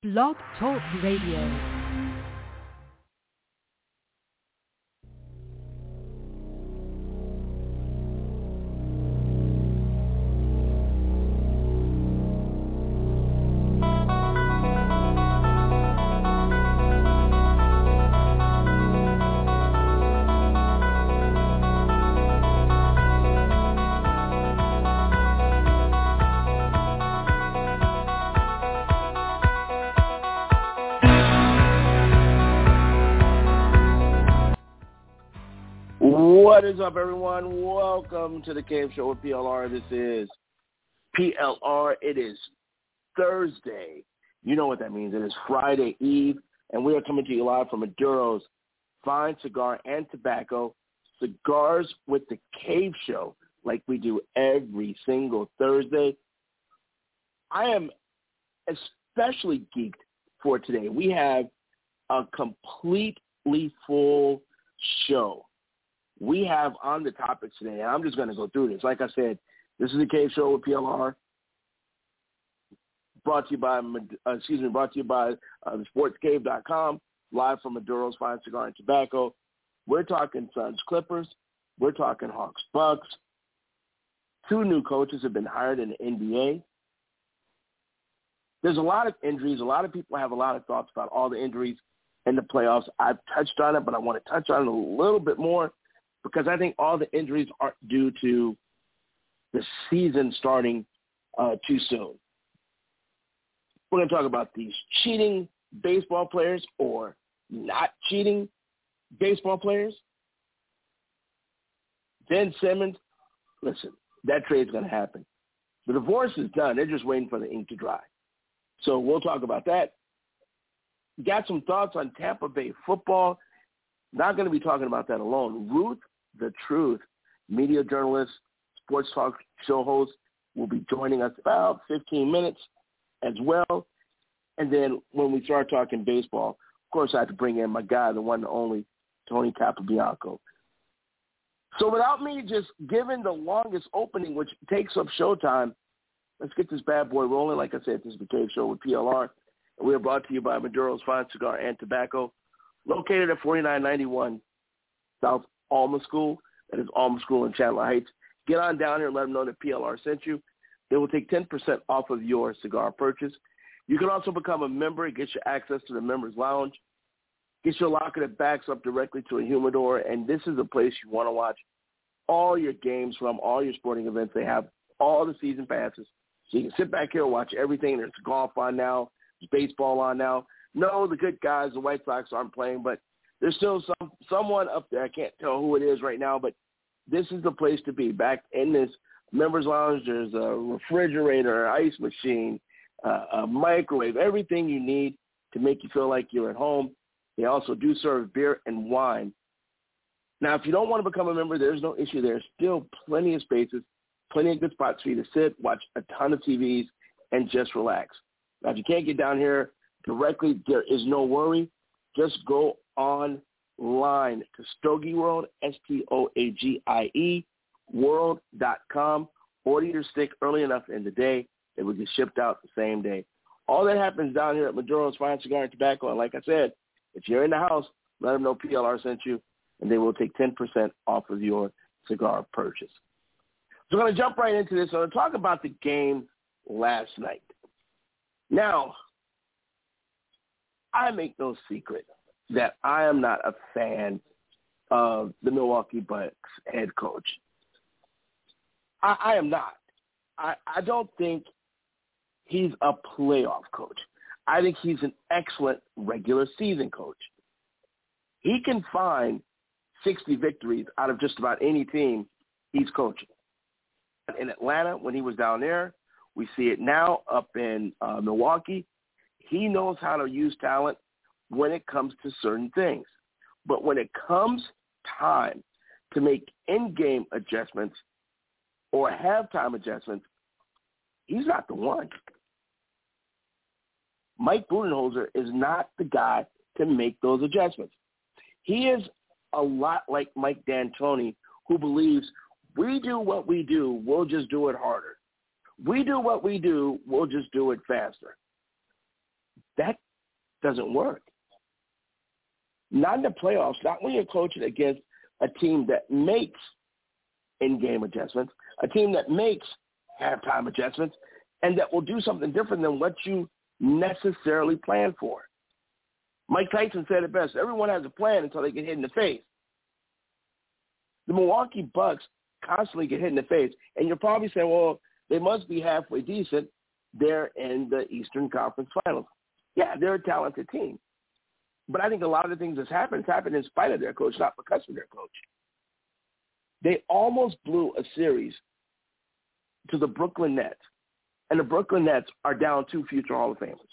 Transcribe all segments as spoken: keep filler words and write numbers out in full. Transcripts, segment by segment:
Blog Talk Radio. What is up, everyone? Welcome to the Cave Show with P L R. This is P L R. It is Thursday. You know what that means. It is Friday Eve, and we are coming to you live from Maduro's Fine Cigar and Tobacco, Cigars with the Cave Show, like we do every single Thursday. I am especially geeked for today. We have a completely full show. We have on the topics today, and I'm just going to go through this. Like I said, this is the Cave Show with P L R, brought to you by, uh, excuse me, brought to you by uh, the sports cave dot com, live from Maduro's Fine Cigar and Tobacco. We're talking Suns Clippers. We're talking Hawks Bucks. Two new coaches have been hired in the N B A. There's a lot of injuries. A lot of people have a lot of thoughts about all the injuries in the playoffs. I've touched on it, but I want to touch on it a little bit more, because I think all the injuries aren't due to the season starting uh, too soon. We're going to talk about these cheating baseball players or not cheating baseball players. Ben Simmons, listen, that trade's going to happen. The divorce is done. They're just waiting for the ink to dry. So we'll talk about that. Got some thoughts on Tampa Bay football. Not going to be talking about that alone. Ruth The Truth, media journalist, sports talk show host, will be joining us about fifteen minutes as well. And then when we start talking baseball, of course, I have to bring in my guy, the one and only Tony Capobianco. So without me just giving the longest opening, which takes up showtime, let's get this bad boy rolling. Like I said, this is the Cave Show with P L R. And we are brought to you by Maduro's Fine Cigar and Tobacco, located at forty-nine ninety-one South Alma School. That is Alma School in Chandler Heights. Get on down here and let them know that P L R sent you. They will take ten percent off of your cigar purchase. You can also become a member and get your access to the members lounge. Get your locker that backs up directly to a humidor, and this is a place you want to watch all your games from, all your sporting events. They have all the season passes, so you can sit back here and watch everything. There's golf on now. There's baseball on now. No, the good guys, the White Sox aren't playing, but there's still some someone up there. I can't tell who it is right now, but this is the place to be. Back in this members lounge, there's a refrigerator, ice machine, uh, a microwave, everything you need to make you feel like you're at home. They also do serve beer and wine. Now, if you don't want to become a member, there's no issue. There's still plenty of spaces, plenty of good spots for you to sit, watch a ton of T Vs, and just relax. Now, if you can't get down here directly, there is no worry. Just go online to Stogie World, S T O A G I E, world dot com. Order your stick early enough in the day. It will get shipped out the same day. All that happens down here at Maduro's Fine Cigar and Tobacco. And like I said, if you're in the house, let them know P L R sent you, and they will take ten percent off of your cigar purchase. So we're going to jump right into this. I'm going to talk about the game last night. Now, I make no secret that I am not a fan of the Milwaukee Bucks head coach. I, I am not. I, I don't think he's a playoff coach. I think he's an excellent regular season coach. He can find sixty victories out of just about any team he's coaching. In Atlanta, when he was down there, we see it now up in uh, Milwaukee. He knows how to use talent when it comes to certain things. But when it comes time to make in-game adjustments or halftime adjustments, he's not the one. Mike Budenholzer is not the guy to make those adjustments. He is a lot like Mike D'Antoni, who believes we do what we do, we'll just do it harder. We do what we do, we'll just do it faster. That doesn't work. Not in the playoffs, not when you're coaching against a team that makes in-game adjustments, a team that makes halftime adjustments, and that will do something different than what you necessarily plan for. Mike Tyson said it best, everyone has a plan until they get hit in the face. The Milwaukee Bucks constantly get hit in the face, and you're probably saying, well, they must be halfway decent. They're in the Eastern Conference Finals. Yeah, they're a talented team. But I think a lot of the things that's happened has happened in spite of their coach, not because of their coach. They almost blew a series to the Brooklyn Nets, and the Brooklyn Nets are down two future Hall of Famers.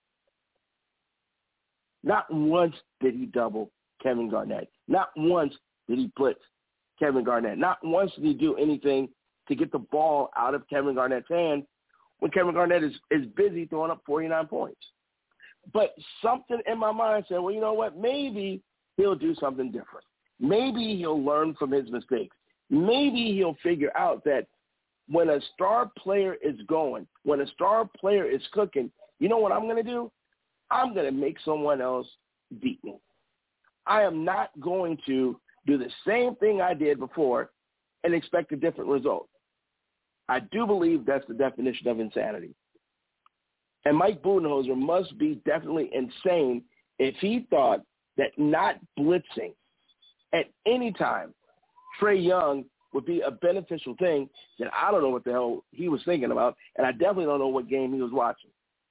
Not once did he double Kevin Garnett. Not once did he blitz Kevin Garnett. Not once did he do anything to get the ball out of Kevin Garnett's hand when Kevin Garnett is, is busy throwing up forty-nine points. But something in my mind said, well, you know what, maybe he'll do something different. Maybe he'll learn from his mistakes. Maybe he'll figure out that when a star player is going, when a star player is cooking, you know what I'm going to do? I'm going to make someone else beat me. I am not going to do the same thing I did before and expect a different result. I do believe that's the definition of insanity. And Mike Budenholzer must be definitely insane if he thought that not blitzing at any time Trae Young would be a beneficial thing. Then I don't know what the hell he was thinking about, and I definitely don't know what game he was watching.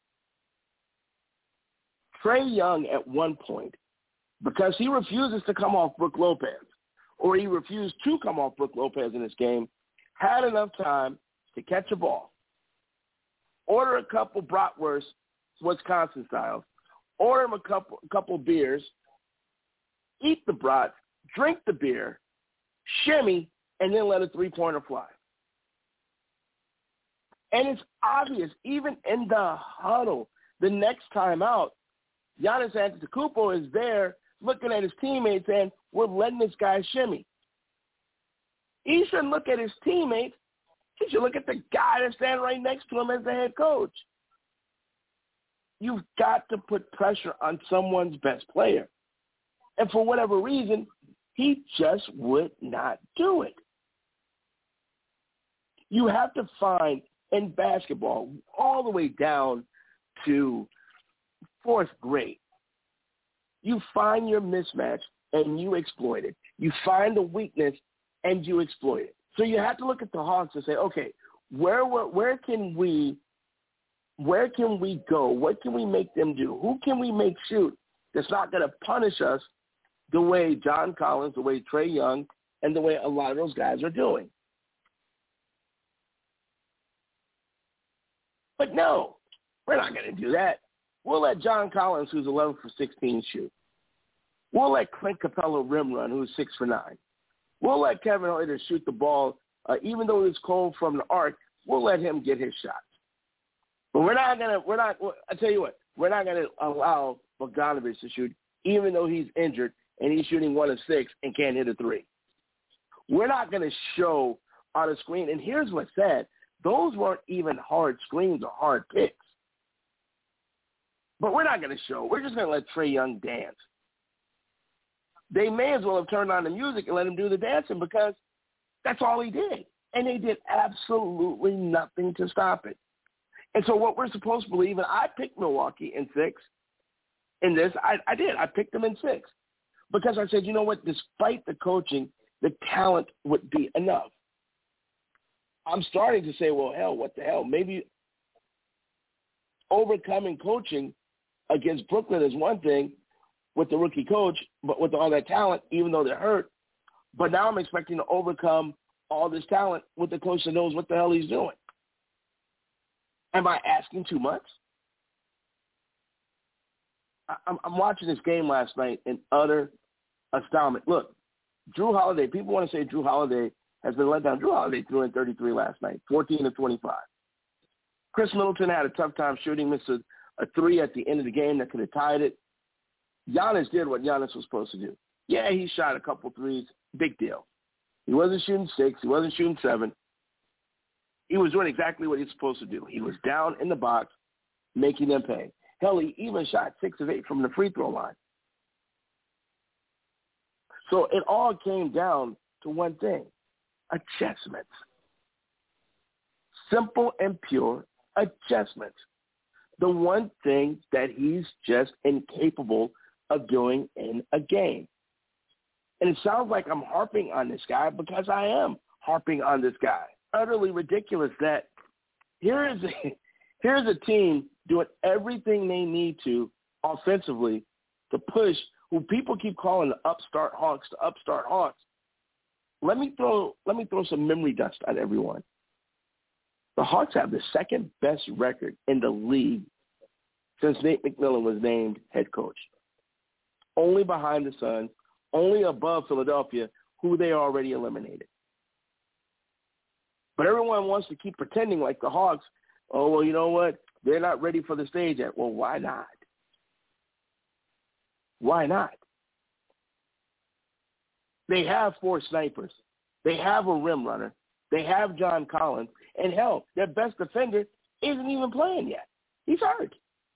Trae Young at one point, because he refuses to come off Brook Lopez, or he refused to come off Brook Lopez in this game, had enough time to catch a ball, order a couple bratwursts, Wisconsin style, order him a couple, a couple beers, eat the brat, drink the beer, shimmy, and then let a three-pointer fly. And it's obvious, even in the huddle, the next time out, Giannis Antetokounmpo is there looking at his teammates saying, we're letting this guy shimmy. He shouldn't look at his teammates. He should look at the guy that's standing right next to him as the head coach. You've got to put pressure on someone's best player. And for whatever reason, he just would not do it. You have to find, in basketball, all the way down to fourth grade, you find your mismatch and you exploit it. You find the weakness and you exploit it. So you have to look at the Hawks and say, okay, where where, where can we where can we go? What can we make them do? Who can we make shoot that's not going to punish us the way John Collins, the way Trae Young, and the way a lot of those guys are doing? But no, we're not going to do that. We'll let John Collins, who's eleven for sixteen, shoot. We'll let Clint Capella rim run, who's six for nine. We'll let Kevin Huerter shoot the ball, uh, even though it's cold from the arc. We'll let him get his shots. But we're not gonna. We're not. I tell you what, we're not gonna allow Bogdanovich to shoot, even though he's injured and he's shooting one of six and can't hit a three. We're not gonna show on a screen. And here's what's sad: those weren't even hard screens or hard picks. But we're not gonna show. We're just gonna let Trae Young dance. They may as well have turned on the music and let him do the dancing because that's all he did. And they did absolutely nothing to stop it. And so what we're supposed to believe, and I picked Milwaukee in six in this, I, I did. I picked them in six because I said, you know what, despite the coaching, the talent would be enough. I'm starting to say, well, hell, what the hell? Maybe overcoming coaching against Brooklyn is one thing, with the rookie coach, but with all that talent, even though they're hurt. But now I'm expecting to overcome all this talent with the coach that knows what the hell he's doing. Am I asking too much? I'm, I'm watching this game last night in utter astoundment. Look, Jrue Holiday, people want to say Jrue Holiday has been let down. Jrue Holiday threw in thirty-three last night, fourteen to twenty-five. Chris Middleton had a tough time shooting, missed a, a three at the end of the game that could have tied it. Giannis did what Giannis was supposed to do. Yeah, he shot a couple threes. Big deal. He wasn't shooting six. He wasn't shooting seven. He was doing exactly what he's supposed to do. He was down in the box, making them pay. Hell, he even shot six of eight from the free throw line. So it all came down to one thing, adjustments. Simple and pure adjustments. The one thing that he's just incapable of doing in a game. And it sounds like I'm harping on this guy because I am harping on this guy. Utterly ridiculous that here is a, here's a team doing everything they need to offensively to push who people keep calling the upstart Hawks, the upstart Hawks. Let me throw let me throw some memory dust on everyone. The Hawks have the second best record in the league since Nate McMillan was named head coach. Only behind the Suns, only above Philadelphia, who they already eliminated. But everyone wants to keep pretending like the Hawks, oh, well, you know what? They're not ready for the stage yet. Well, why not? Why not? They have four snipers. They have a rim runner. They have John Collins. And, hell, their best defender isn't even playing yet. He's hurt.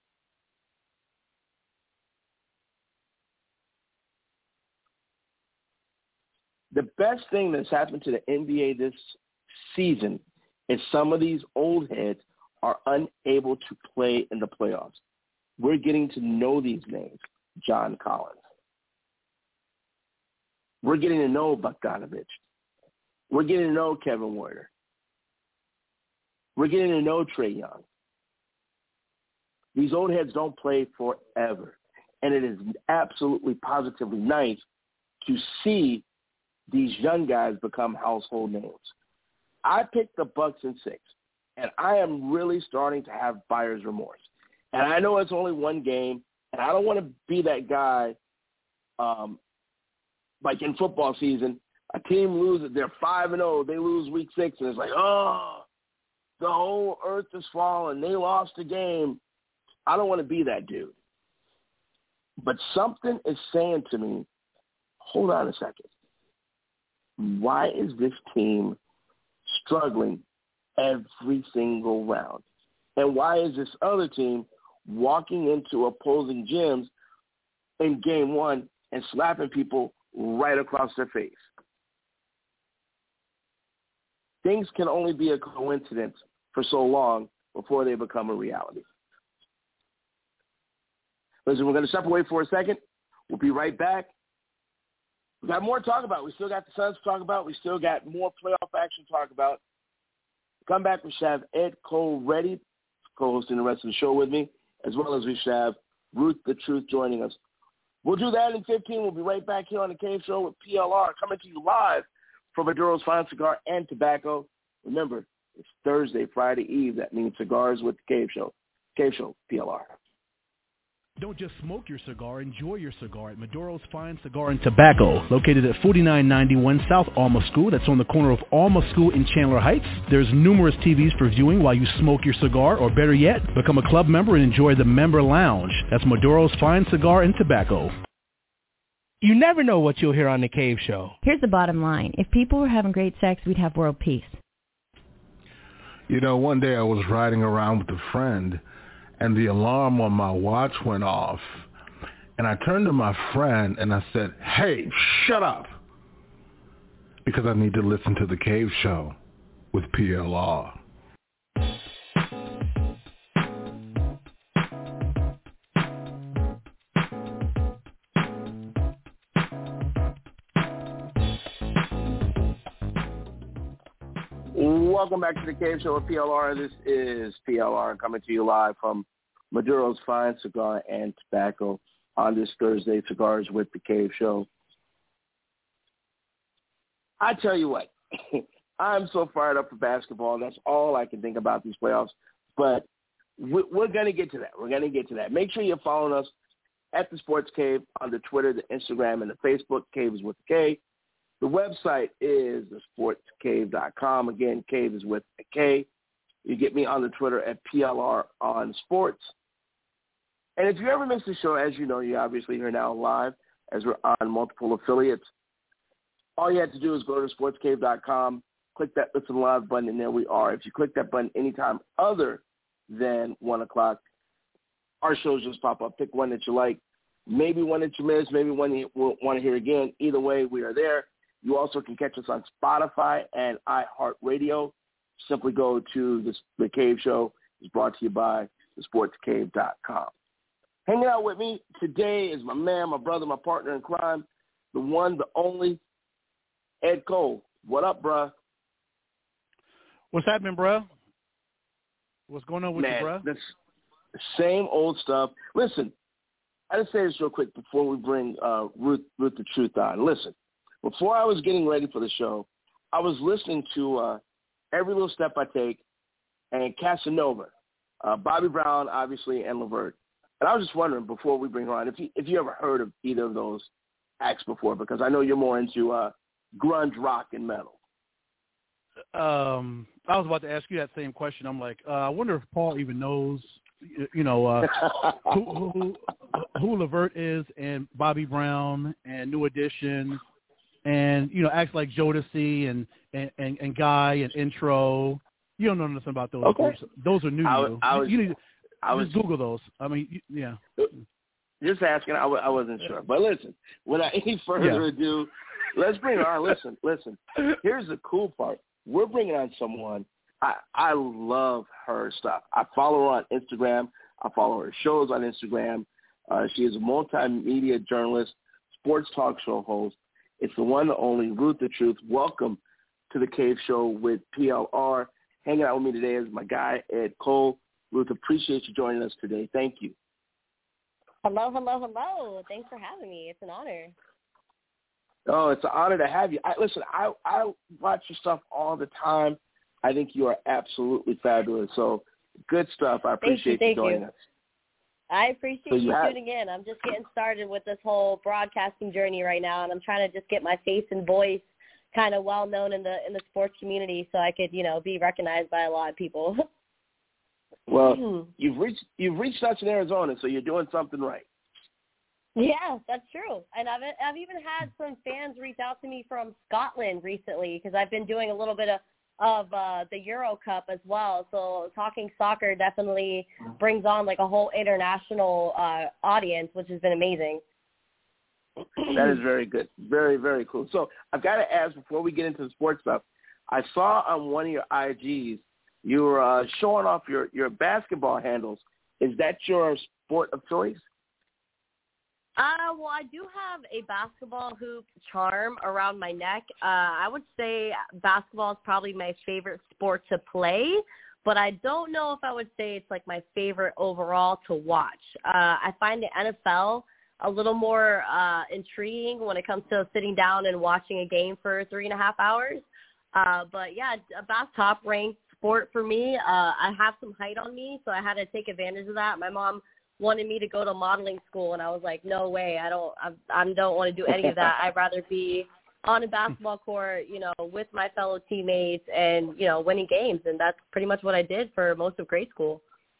The best thing that's happened to the N B A this season is some of these old heads are unable to play in the playoffs. We're getting to know these names. John Collins. We're getting to know Bogdanovich. We're getting to know Kevin Werder. We're getting to know Trae Young. These old heads don't play forever. And it is absolutely positively nice to see these young guys become household names. I picked the Bucks in six, and I am really starting to have buyer's remorse. And I know it's only one game, and I don't want to be that guy, um, like in football season, a team loses, they're five and oh, they lose week six, and it's like, oh, the whole earth is falling, they lost the game. I don't want to be that dude. But something is saying to me, hold on a second. Why is this team struggling every single round? And why is this other team walking into opposing gyms in game one and slapping people right across their face? Things can only be a coincidence for so long before they become a reality. Listen, we're going to step away for a second. We'll be right back. We got more to talk about. We still got the Suns to talk about. We still got more playoff action to talk about. Come back, we should have Ed Cole ready, co-hosting the rest of the show with me, as well as we should have Ruth the Truth joining us. We'll do that in fifteen. We'll be right back here on the Cave Show with P L R, coming to you live from Maduro's Fine Cigar and Tobacco. Remember, it's Thursday, Friday Eve. That means cigars with the Cave Show. Cave Show, P L R. Don't just smoke your cigar, enjoy your cigar at Maduro's Fine Cigar and Tobacco, located at forty-nine ninety-one South Alma School. That's on the corner of Alma School in Chandler Heights. There's numerous T Vs for viewing while you smoke your cigar, or better yet, become a club member and enjoy the member lounge. That's Maduro's Fine Cigar and Tobacco. You never know what you'll hear on The Cave Show. Here's the bottom line. If people were having great sex, we'd have world peace. You know, one day I was riding around with a friend, and the alarm on my watch went off. And I turned to my friend and I said, hey, shut up, because I need to listen to The Cave Show with P L R. Welcome back to the Cave Show with P L R. This is P L R coming to you live from Maduro's Fine Cigar and Tobacco on this Thursday, Cigars with the Cave Show. I tell you what, I'm so fired up for basketball. That's all I can think about these playoffs. But we're going to get to that. We're going to get to that. Make sure you're following us at the Sports Cave on the Twitter, the Instagram, and the Facebook. Cave is with the K. The website is the sports cave dot com. Again, Cave is with a K. You get me on the Twitter at P L R on sports. And if you ever miss the show, as you know, you're obviously here now live as we're on multiple affiliates. All you have to do is go to sports cave dot com, click that Listen Live button, and there we are. If you click that button anytime other than one o'clock, our shows just pop up. Pick one that you like, maybe one that you missed, maybe one you want to hear again. Either way, we are there. You also can catch us on Spotify and iHeartRadio. Simply go to the, the Cave Show. It's brought to you by the sports cave dot com. Hanging out with me today is my man, my brother, my partner in crime, the one, the only, Ed Cole. What up, bruh? What's happening, bruh? What's going on with man, you, bruh? This same old stuff. Listen, I just say this real quick before we bring uh, Ruth, Ruth the Truth on. Listen, before I was getting ready for the show, I was listening to uh, Every Little Step I Take and Casanova, uh, Bobby Brown, obviously, and LeVert. And I was just wondering, before we bring her on, if you, if you ever heard of either of those acts before, because I know you're more into uh, grunge rock and metal. Um, I was about to ask you that same question. I'm like, uh, I wonder if Paul even knows, you know, uh, who, who, who LeVert is and Bobby Brown and New Edition and, you know, acts like Jodeci and, and, and, and Guy and Intro. You don't know nothing about those. Okay. Those, those are new to I, you. I was, you need to I was, just Google those. I mean, you, yeah. Just asking. I, w- I wasn't sure. But listen, without any further Yeah. ado, let's bring her on. Listen, listen. Here's the cool part. We're bringing on someone. I, I love her stuff. I follow her on Instagram. I follow her shows on Instagram. Uh, she is a multimedia journalist, sports talk show host. It's the one and only Ruth the Truth. Welcome to the Cave Show with P L R. Hanging out with me today is my guy, Ed Cole. Ruth, appreciate you joining us today. Thank you. Hello, hello, hello. Thanks for having me. It's an honor. Oh, it's an honor to have you. I, listen, I, I watch your stuff all the time. I think you are absolutely fabulous. So good stuff. I appreciate thank you, you thank joining you. us. I appreciate So you you have- tuning in. I'm just getting started with this whole broadcasting journey right now, and I'm trying to just get my face and voice kind of well known in the in the sports community, so I could, you know, be recognized by a lot of people. Well, you've reached you've reached us in Arizona, so you're doing something right. Yeah, that's true. And I've I've even had some fans reach out to me from Scotland recently because I've been doing a little bit of of uh, the Euro Cup as well. So talking soccer definitely brings on like a whole international uh, audience, which has been amazing. That is very good. Very, very cool. So I've got to ask before we get into the sports stuff, I saw on one of your I Gs you were uh, showing off your, your basketball handles. Is that your sport of choice? Uh, well, I do have a basketball hoop charm around my neck. Uh, I would say basketball is probably my favorite sport to play, but I don't know if I would say it's like my favorite overall to watch. Uh, I find the N F L a little more uh, intriguing when it comes to sitting down and watching a game for three and a half hours. Uh, but, yeah, a basketball top-ranked sport for me. Uh, I have some height on me, so I had to take advantage of that. My mom wanted me to go to modeling school, and I was like, no way, I don't I, I don't want to do any of that. I'd rather be on a basketball court, you know, with my fellow teammates and, you know, winning games, and that's pretty much what I did for most of grade school.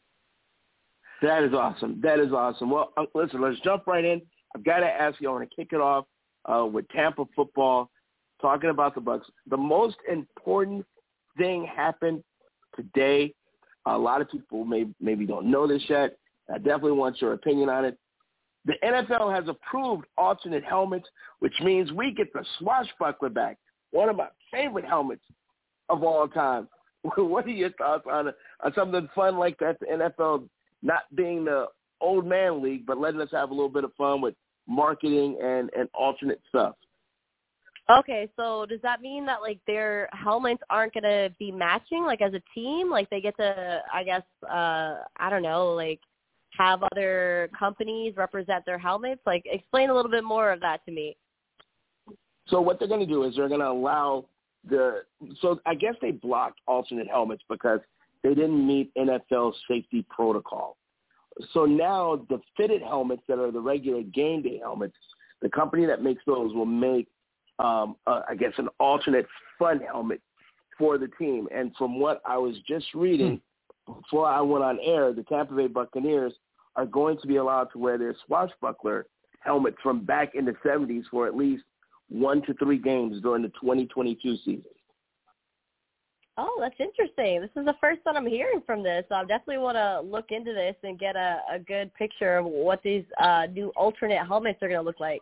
That is awesome. That is awesome. Well, uh, listen, let's jump right in. I've got to ask you, I want to kick it off uh, with Tampa football, talking about the Bucs. The most important thing happened today. A lot of people may, maybe don't know this yet. I definitely want your opinion on it. The N F L has approved alternate helmets, which means we get the swashbuckler back, one of my favorite helmets of all time. What are your thoughts on, on something fun like that, the N F L not being the old man league, but letting us have a little bit of fun with marketing and, and alternate stuff? Okay, so does that mean that, like, their helmets aren't going to be matching, like, as a team? Like, they get to, I guess, uh, I don't know, like, have other companies represent their helmets? Like, explain a little bit more of that to me. So what they're going to do is they're going to allow the – so I guess they blocked alternate helmets because they didn't meet N F L safety protocol. So now the fitted helmets that are the regular game day helmets, the company that makes those will make, um, uh, I guess, an alternate fun helmet for the team. And from what I was just reading before I went on air, the Tampa Bay Buccaneers are going to be allowed to wear their swashbuckler helmets from back in the seventies for at least one to three games during the twenty twenty-two season. Oh, that's interesting. This is the first time I'm hearing from this. So I definitely want to look into this and get a, a good picture of what these uh, new alternate helmets are going to look like.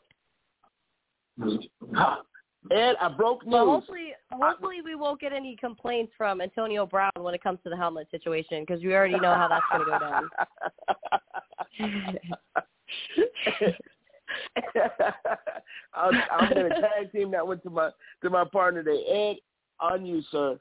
Ed, I broke news. Well, hopefully, hopefully we won't get any complaints from Antonio Brown when it comes to the helmet situation, because we already know how that's going to go down. I'm, I'm going to tag team that one to my to my partner today. Ed, on you, sir.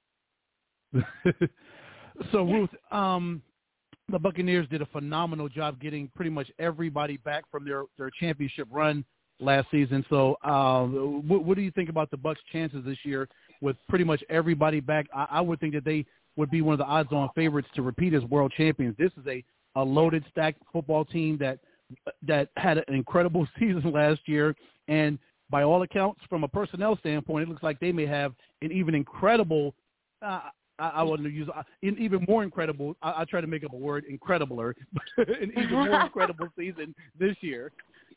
So, Ruth, um, the Buccaneers did a phenomenal job getting pretty much everybody back from their, their championship run last season. So uh, what, what do you think about the Bucs' chances this year with pretty much everybody back? I, I would think that they would be one of the odds-on favorites to repeat as world champions. This is a, a loaded, stacked football team that that had an incredible season last year, and by all accounts, from a personnel standpoint, it looks like they may have an even incredible uh, – I, I wouldn't use uh, an even more incredible. I, I try to make up a word, incredibler, an even more incredible season this year.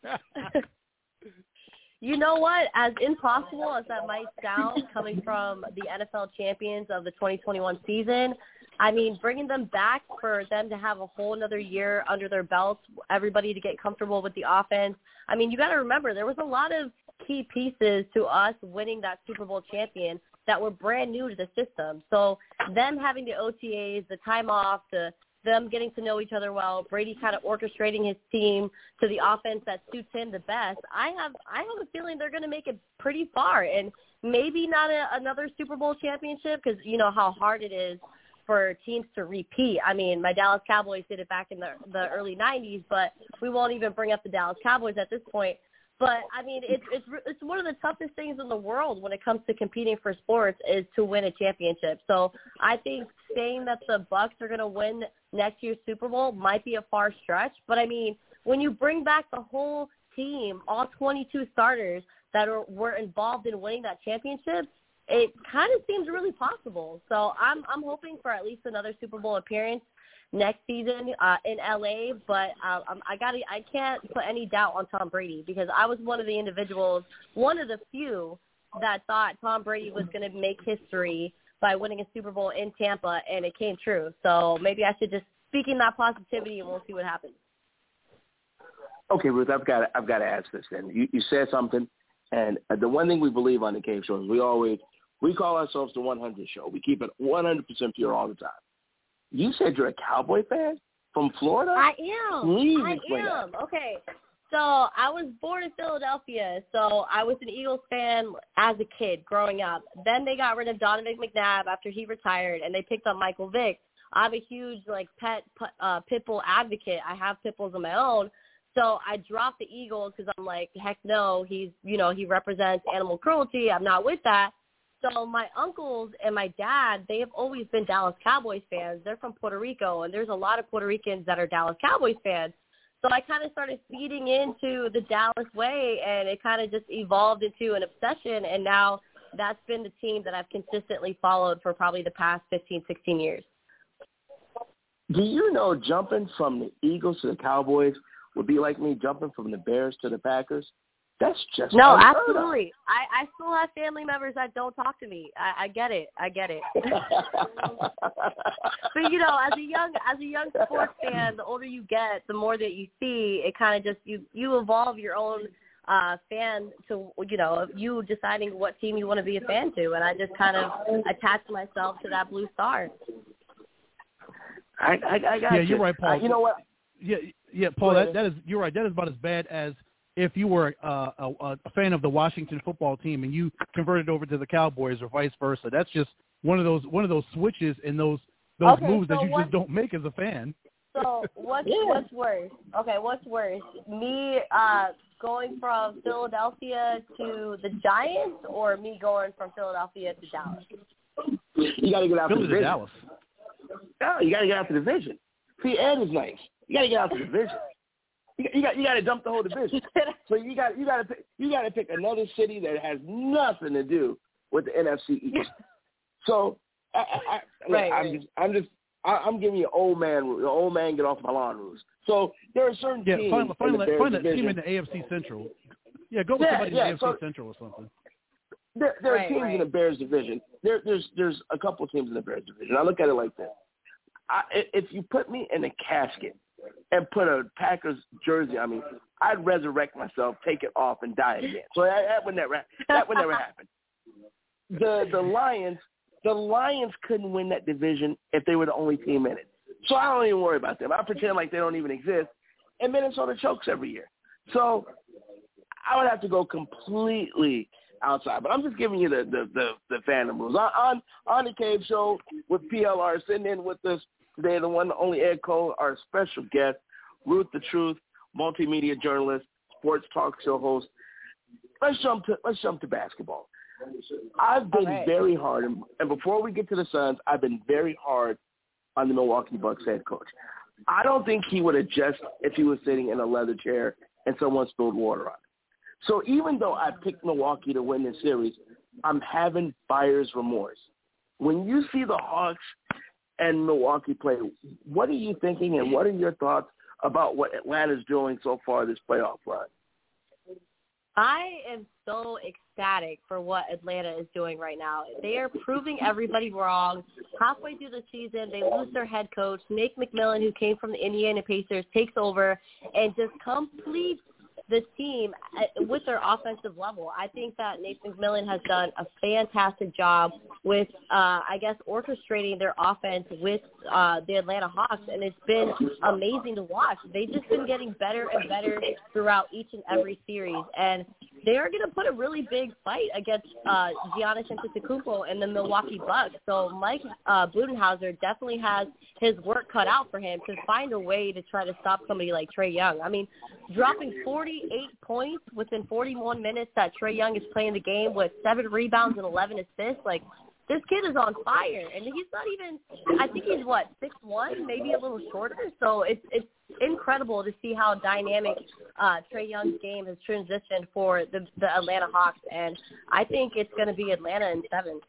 You know what? As impossible as that might sound, coming from the N F L champions of the twenty twenty-one season, I mean, bringing them back for them to have a whole another year under their belts, everybody to get comfortable with the offense. I mean, you got to remember there was a lot of key pieces to us winning that Super Bowl champion that were brand new to the system. So them having the O T As, the time off, the them getting to know each other well, Brady kind of orchestrating his team to the offense that suits him the best. I have I have a feeling they're going to make it pretty far, and maybe not a, another Super Bowl championship, because you know how hard it is for teams to repeat. I mean, my Dallas Cowboys did it back in the, the early nineties, but we won't even bring up the Dallas Cowboys at this point. But, I mean, it's, it's it's one of the toughest things in the world when it comes to competing for sports is to win a championship. So I think saying that the Bucs are going to win next year's Super Bowl might be a far stretch. But, I mean, when you bring back the whole team, all twenty-two starters that are, were involved in winning that championship, it kind of seems really possible. So I'm I'm hoping for at least another Super Bowl appearance next season uh, in L A, but uh, I got I can't put any doubt on Tom Brady, because I was one of the individuals, one of the few that thought Tom Brady was going to make history by winning a Super Bowl in Tampa, and it came true. So maybe I should just speak in that positivity, and we'll see what happens. Okay, Ruth, I've got to, I've got to ask this then. You, you said something, and the one thing we believe on the Cave Show is we always we call ourselves the one hundred Show. We keep it one hundred percent pure all the time. You said you're a Cowboy fan from Florida? I am. Please I am. That. Okay. So I was born in Philadelphia, so I was an Eagles fan as a kid growing up. Then they got rid of Donovan McNabb after he retired, and they picked up Michael Vick. I'm a huge, like, pet uh, pit bull advocate. I have pit bulls of my own. So I dropped the Eagles because I'm like, heck no, he's, you know, he represents animal cruelty. I'm not with that. So my uncles and my dad, they have always been Dallas Cowboys fans. They're from Puerto Rico, and there's a lot of Puerto Ricans that are Dallas Cowboys fans. So I kind of started feeding into the Dallas way, and it kind of just evolved into an obsession, and now that's been the team that I've consistently followed for probably the past fifteen, sixteen years. Do you know jumping from the Eagles to the Cowboys would be like me jumping from the Bears to the Packers? That's just no, absolutely. I, I still have family members that don't talk to me. I, I get it. I get it. But you know, as a young as a young sports fan, the older you get, the more that you see, it kind of just you you evolve your own uh, fan to you know you deciding what team you want to be a fan to, and I just kind of attached myself to that blue star. I I, I got yeah, you. you're right, Paul. Uh, you know what? Yeah, yeah, Paul. That that is you're right. That is about as bad as if you were uh, a, a fan of the Washington football team and you converted over to the Cowboys or vice versa. That's just one of those one of those switches and those those okay, moves so that you what, just don't make as a fan. So what's yeah. what's worse? Okay, what's worse? Me uh, going from Philadelphia to the Giants, or me going from Philadelphia to Dallas? You got to get out Philly the division. to Dallas. No, you got to get out the division. See, Ed is nice. You got to get out the division. You, you got you got to dump the whole division. So you got you got to pick, you got to pick another city that has nothing to do with the N F C East. So I, I, I, right, I'm right. just I'm just I, I'm giving you old man old man get off my lawn rules. So there are certain yeah, teams find, find, in the Bears find a division. team in the A F C Central. Yeah, go with yeah, somebody yeah, in the A F C so, Central or something. there, there right, are teams right. in the Bears division. There, there's there's a couple of teams in the Bears division. I look at it like this. I, if you put me in a casket and put a Packers jersey on me, I'd resurrect myself, take it off, and die again. So that, that would never that would never happen. The the Lions the Lions couldn't win that division if they were the only team in it. So I don't even worry about them. I pretend like they don't even exist, and Minnesota chokes every year. So I would have to go completely outside. But I'm just giving you the the the, the fandom rules. On, on on the Cave Show with P L R, sitting in with us today, the one, the only Ed Cole, our special guest, Ruth the Truth, multimedia journalist, sports talk show host. Let's jump to let's jump to basketball. I've been right. very hard, and, and before we get to the Suns, I've been very hard on the Milwaukee Bucks head coach. I don't think he would adjust if he was sitting in a leather chair and someone spilled water on him. So even though I picked Milwaukee to win this series, I'm having buyer's remorse. When you see the Hawks and Milwaukee play, what are you thinking and what are your thoughts about what Atlanta's doing so far this playoff run? I am so ecstatic for what Atlanta is doing right now. They are proving everybody wrong. Halfway through the season, they lose their head coach. Nate McMillan, who came from the Indiana Pacers, takes over and just completes the team with their offensive level. I think that Nate McMillan has done a fantastic job with, uh, I guess, orchestrating their offense with uh, the Atlanta Hawks, and it's been amazing to watch. They've just been getting better and better throughout each and every series, and they are going to put a really big fight against uh, Giannis Antetokounmpo and the Milwaukee Bucks. So Mike uh, Budenholzer definitely has his work cut out for him to find a way to try to stop somebody like Trae Young. I mean, dropping forty-eight points within forty-one minutes that Trae Young is playing the game with seven rebounds and eleven assists, like, this kid is on fire, and he's not even, I think he's, what, six one, maybe a little shorter. So it's it's incredible to see how dynamic uh, Trae Young's game has transitioned for the, the Atlanta Hawks, and I think it's going to be Atlanta in seven.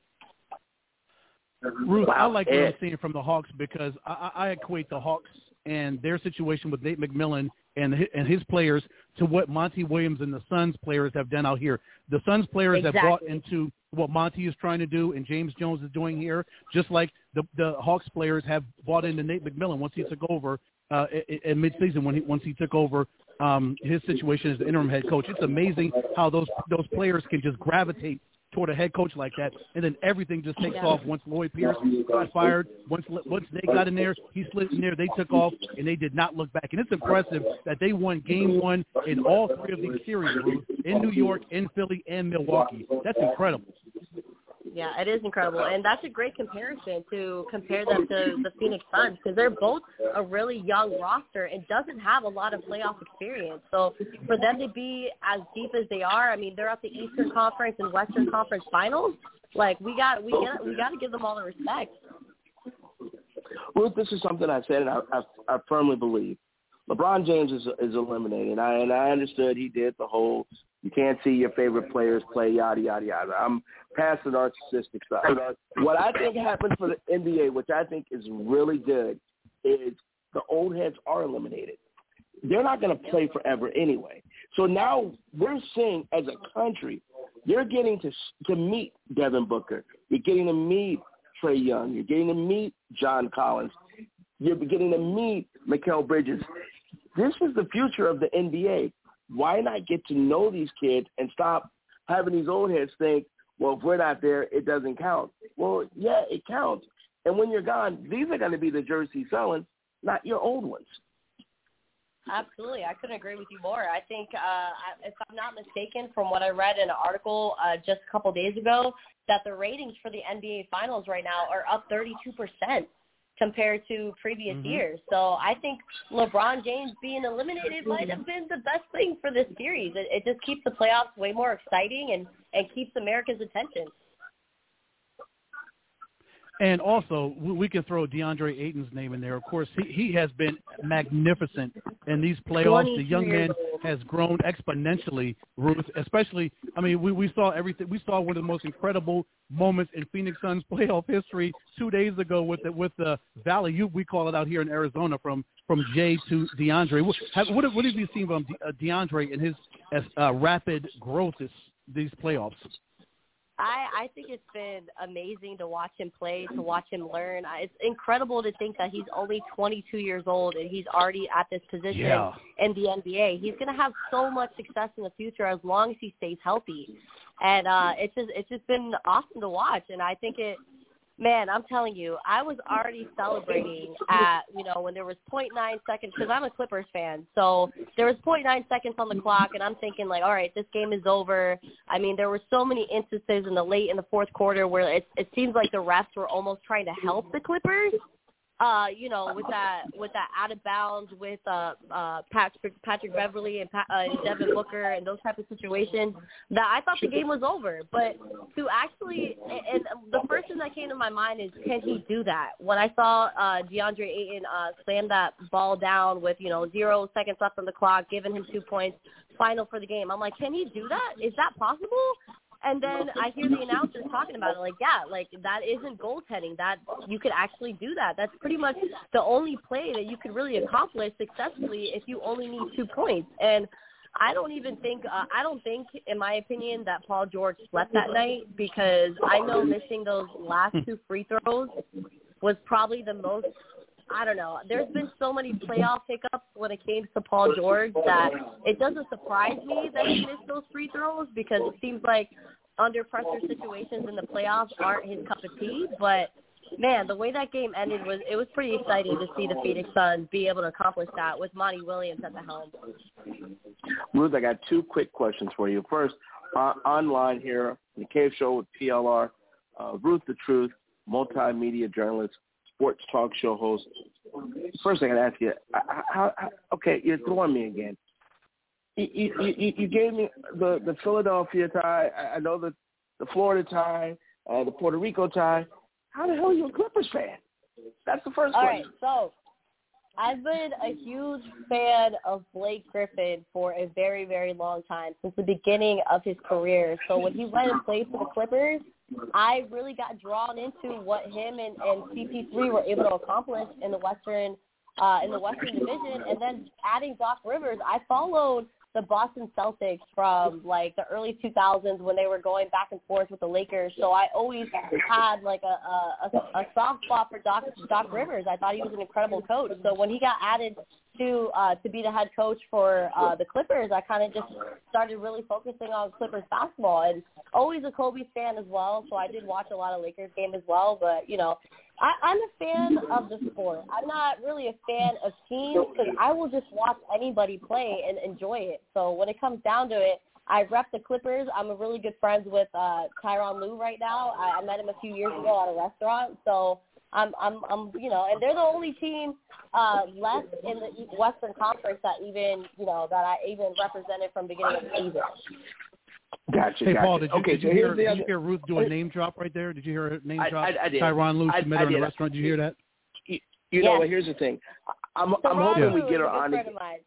Ruth, I like what I'm seeing from the Hawks because I, I equate the Hawks and their situation with Nate McMillan and his, and his players to what Monty Williams and the Suns players have done out here. The Suns players exactly. have bought into what Monty is trying to do and James Jones is doing here, just like the, the Hawks players have bought into Nate McMillan once he took over uh, in midseason when he once he took over um, his situation as the interim head coach. It's amazing how those those players can just gravitate toward a head coach like that, and then everything just takes yeah. off once Lloyd Pierce got fired. Once once they got in there, he slid in there, they took off, and they did not look back. And it's impressive that they won game one in all three of these series, Ruth, in New York, in Philly, and Milwaukee. That's incredible. Yeah, it is incredible, and that's a great comparison to compare them to the Phoenix Suns because they're both a really young roster and doesn't have a lot of playoff experience. So for them to be as deep as they are, I mean, they're at the Eastern Conference and Western Conference Finals. Like we got, we got, we got to give them all the respect. Ruth, this is something I said, and I, I, I firmly believe. LeBron James is is eliminated, and I, and I understood he did the whole you can't see your favorite players play, yada, yada, yada. I'm past the narcissistic side. What I think happened for the N B A, which I think is really good, is the old heads are eliminated. They're not going to play forever anyway. So now we're seeing as a country, you're getting to to meet Devin Booker. You're getting to meet Trae Young. You're getting to meet John Collins. You're getting to meet Mikal Bridges. This is the future of the N B A. Why not get to know these kids and stop having these old heads think, well, if we're not there, it doesn't count. Well, yeah, it counts. And when you're gone, these are going to be the jerseys selling, not your old ones. Absolutely. I couldn't agree with you more. I think, uh, if I'm not mistaken, from what I read in an article uh, just a couple days ago, that the ratings for the N B A Finals right now are up thirty-two percent compared to previous mm-hmm. years. So I think LeBron James being eliminated might have been the best thing for this series. It, it just keeps the playoffs way more exciting and, and keeps America's attention. And also, we can throw DeAndre Ayton's name in there. Of course, he, he has been magnificent in these playoffs. The young man has grown exponentially, Ruth, especially, I mean, we, we saw everything. We saw one of the most incredible moments in Phoenix Suns playoff history two days ago with the, with the Valley U, we call it out here in Arizona, from, from Jay to DeAndre. What, have, what, have, what have you seen from DeAndre and his uh, rapid growth this, these playoffs? I, I think it's been amazing to watch him play, to watch him learn. It's incredible to think that he's only twenty-two years old and he's already at this position yeah. in the N B A. He's going to have so much success in the future as long as he stays healthy. And uh, it's just it's just been awesome to watch. And I think it, man, I'm telling you, I was already celebrating at, you know, when there was point nine seconds, because I'm a Clippers fan. So there was point nine seconds on the clock, and I'm thinking, like, all right, this game is over. I mean, there were so many instances in the late in the fourth quarter where it, it seems like the refs were almost trying to help the Clippers. Uh, you know, with that with that out of bounds with uh, uh, Patrick Patrick Beverly and, uh, and Devin Booker and those type of situations, that I thought the game was over. But to actually, and the first thing that came to my mind is, can he do that? When I saw uh, DeAndre Ayton uh, slam that ball down with, you know, zero seconds left on the clock, giving him two points, final for the game, I'm like, can he do that? Is that possible? And then I hear the announcers talking about it, like, yeah, like, that isn't goaltending. That you could actually do that. That's pretty much the only play that you could really accomplish successfully if you only need two points. And I don't even think, uh, I don't think, in my opinion, that Paul George slept that night, because I know missing those last two free throws was probably the most, I don't know. There's been so many playoff hiccups when it came to Paul George that it doesn't surprise me that he missed those free throws, because it seems like under pressure situations in the playoffs aren't his cup of tea. But, man, the way that game ended, was it was pretty exciting to see the Phoenix Suns be able to accomplish that with Monty Williams at the helm. Ruth, I got two quick questions for you. First, uh, online here, the Cave Show with P L R, uh, Ruth the Truth, multimedia journalist, sports talk show host. First, I got to ask you, how, how, okay, you're throwing me again. You, you, you gave me the, the Philadelphia tie. I know the, the Florida tie, uh, the Puerto Rico tie. How the hell are you a Clippers fan? That's the first All question. All right, so I've been a huge fan of Blake Griffin for a very, very long time, since the beginning of his career. So when he went and played for the Clippers, I really got drawn into what him and, and C P three were able to accomplish in the Western uh, in the Western Division. And then adding Doc Rivers, I followed the Boston Celtics from like the early two thousands when they were going back and forth with the Lakers. So I always had like a a, a soft spot for Doc Doc Rivers. I thought he was an incredible coach. So when he got added to uh, to be the head coach for uh, the Clippers, I kind of just started really focusing on Clippers basketball, and always a Kobe fan as well. So I did watch a lot of Lakers game as well. But you know, I, I'm a fan of the sport. I'm not really a fan of teams, because I will just watch anybody play and enjoy it. So when it comes down to it, I rep the Clippers. I'm a really good friends with uh, Tyronn Lue right now. I, I met him a few years ago at a restaurant. So I'm, I'm, I'm, you know, and they're the only team uh, left in the Western Conference that even, you know, that I even represented from beginning of the season. Gotcha. Hey, gotcha. Paul, did you, okay, did you, so hear, the did other, you hear Ruth do a name drop right there? Did you hear a name I, drop? I, I did. Tyronn Lue, I, she met I her in did. the restaurant. Did you hear that? You, you know yes. what? Here's the thing. I'm, So I'm hoping yeah. we get her a on. good friend of mine.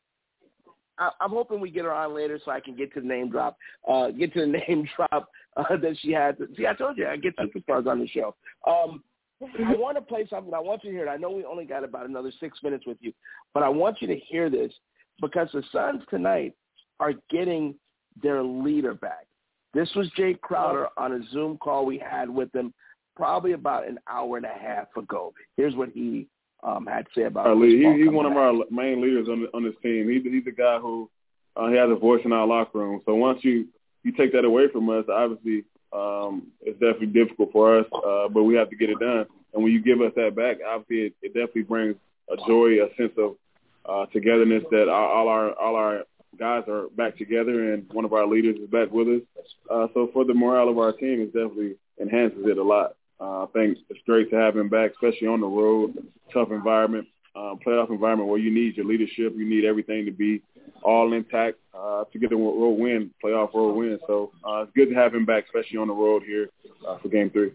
I'm hoping we get her on later so I can get to the name drop. Uh, get to the name drop uh, that she had. See, I told you I get superstars on the show. Um, I want to play something. I want you to hear it. I know we only got about another six minutes with you, but I want you to hear this, because the Suns tonight are getting their leader back. This was Jay Crowder on a Zoom call we had with him probably about an hour and a half ago. Here's what he um, had to say about our Chris lead. Paul He, he's one back. of our main leaders on, on this team. He's, he's a guy who uh, he has a voice in our locker room. So once you, you take that away from us, obviously um, it's definitely difficult for us, uh, but we have to get it done. And when you give us that back, obviously it, it definitely brings a joy, a sense of uh, togetherness that our, all our all our guys are back together, and one of our leaders is back with us. Uh, so for the morale of our team, it definitely enhances it a lot. Uh, I think it's great to have him back, especially on the road, tough environment, uh, playoff environment where you need your leadership, you need everything to be all intact uh, to get a road win, playoff road win. So uh, it's good to have him back, especially on the road here uh, for Game Three.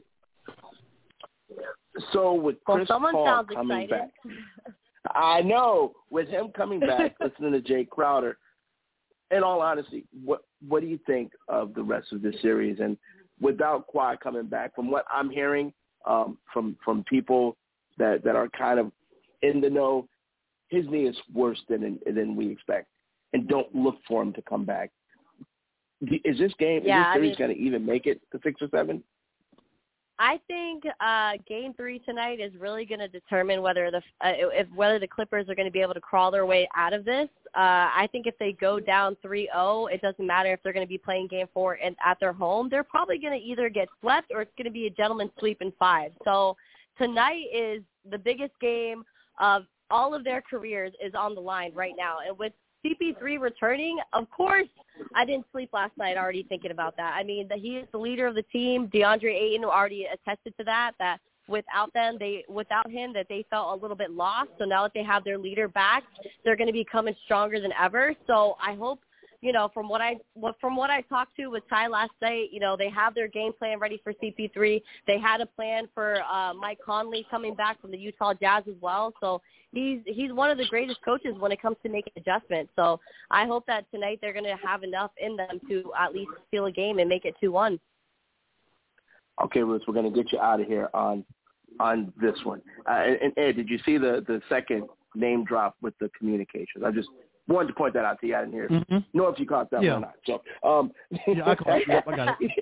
So with Chris well, someone Paul sounds coming excited. back, I know, with him coming back, listening to Jay Crowder, in all honesty, what what do you think of the rest of this series? And without Kawhi coming back, from what I'm hearing um, from from people that, that are kind of in the know, his knee is worse than than we expect, and don't look for him to come back. is this game, yeah, is this series I mean, going to even make it to six or seven? I think uh, Game Three tonight is really going to determine whether the uh, if whether the Clippers are going to be able to crawl their way out of this. Uh, I think if they go down three oh, it doesn't matter if they're going to be playing Game Four and at their home. They're probably going to either get swept or it's going to be a gentleman's sweep in five. So tonight is the biggest game of all of their careers is on the line right now, and with C P three returning, of course, I didn't sleep last night already thinking about that. I mean, the, he is the leader of the team. DeAndre Ayton already attested to that, that without them, they without him, that they felt a little bit lost. So now that they have their leader back, they're going to be coming stronger than ever. So I hope, you know, from what I from what I talked to with Ty last night, you know, they have their game plan ready for C P three. They had a plan for uh, Mike Conley coming back from the Utah Jazz as well. So he's he's one of the greatest coaches when it comes to making adjustments. So I hope that tonight they're going to have enough in them to at least steal a game and make it two one. Okay, Ruth, we're going to get you out of here on on this one. Uh, and, and Ed, did you see the, the second name drop with the communications? I just wanted to point that out to you. I didn't hear. Mm-hmm. Know if you caught that yeah. one or not. So, um, yeah, I caught it. Yep, I got it.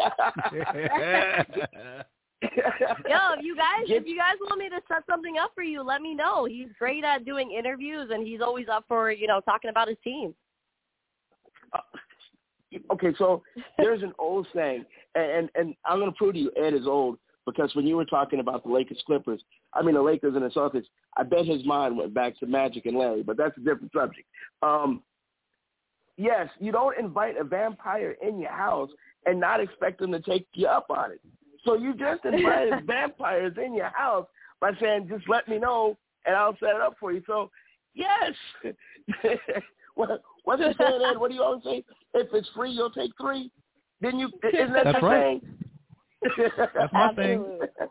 Yo, if you guys, if you guys want me to set something up for you, let me know. He's great at doing interviews, and he's always up for, you know, talking about his team. Uh, okay, so there's an old saying, and, and, and I'm going to prove to you Ed is old, because when you were talking about the Lakers Clippers, I mean the Lakers and the Celtics, I bet his mind went back to Magic and Larry, but that's a different subject. Um, yes, you don't invite a vampire in your house and not expect them to take you up on it. So you just invited vampires in your house by saying, just let me know and I'll set it up for you. So, yes. what, what's it saying, Ed? What do you always say? If it's free, you'll take three. Didn't you? Isn't that That's the right. saying? That's my thing.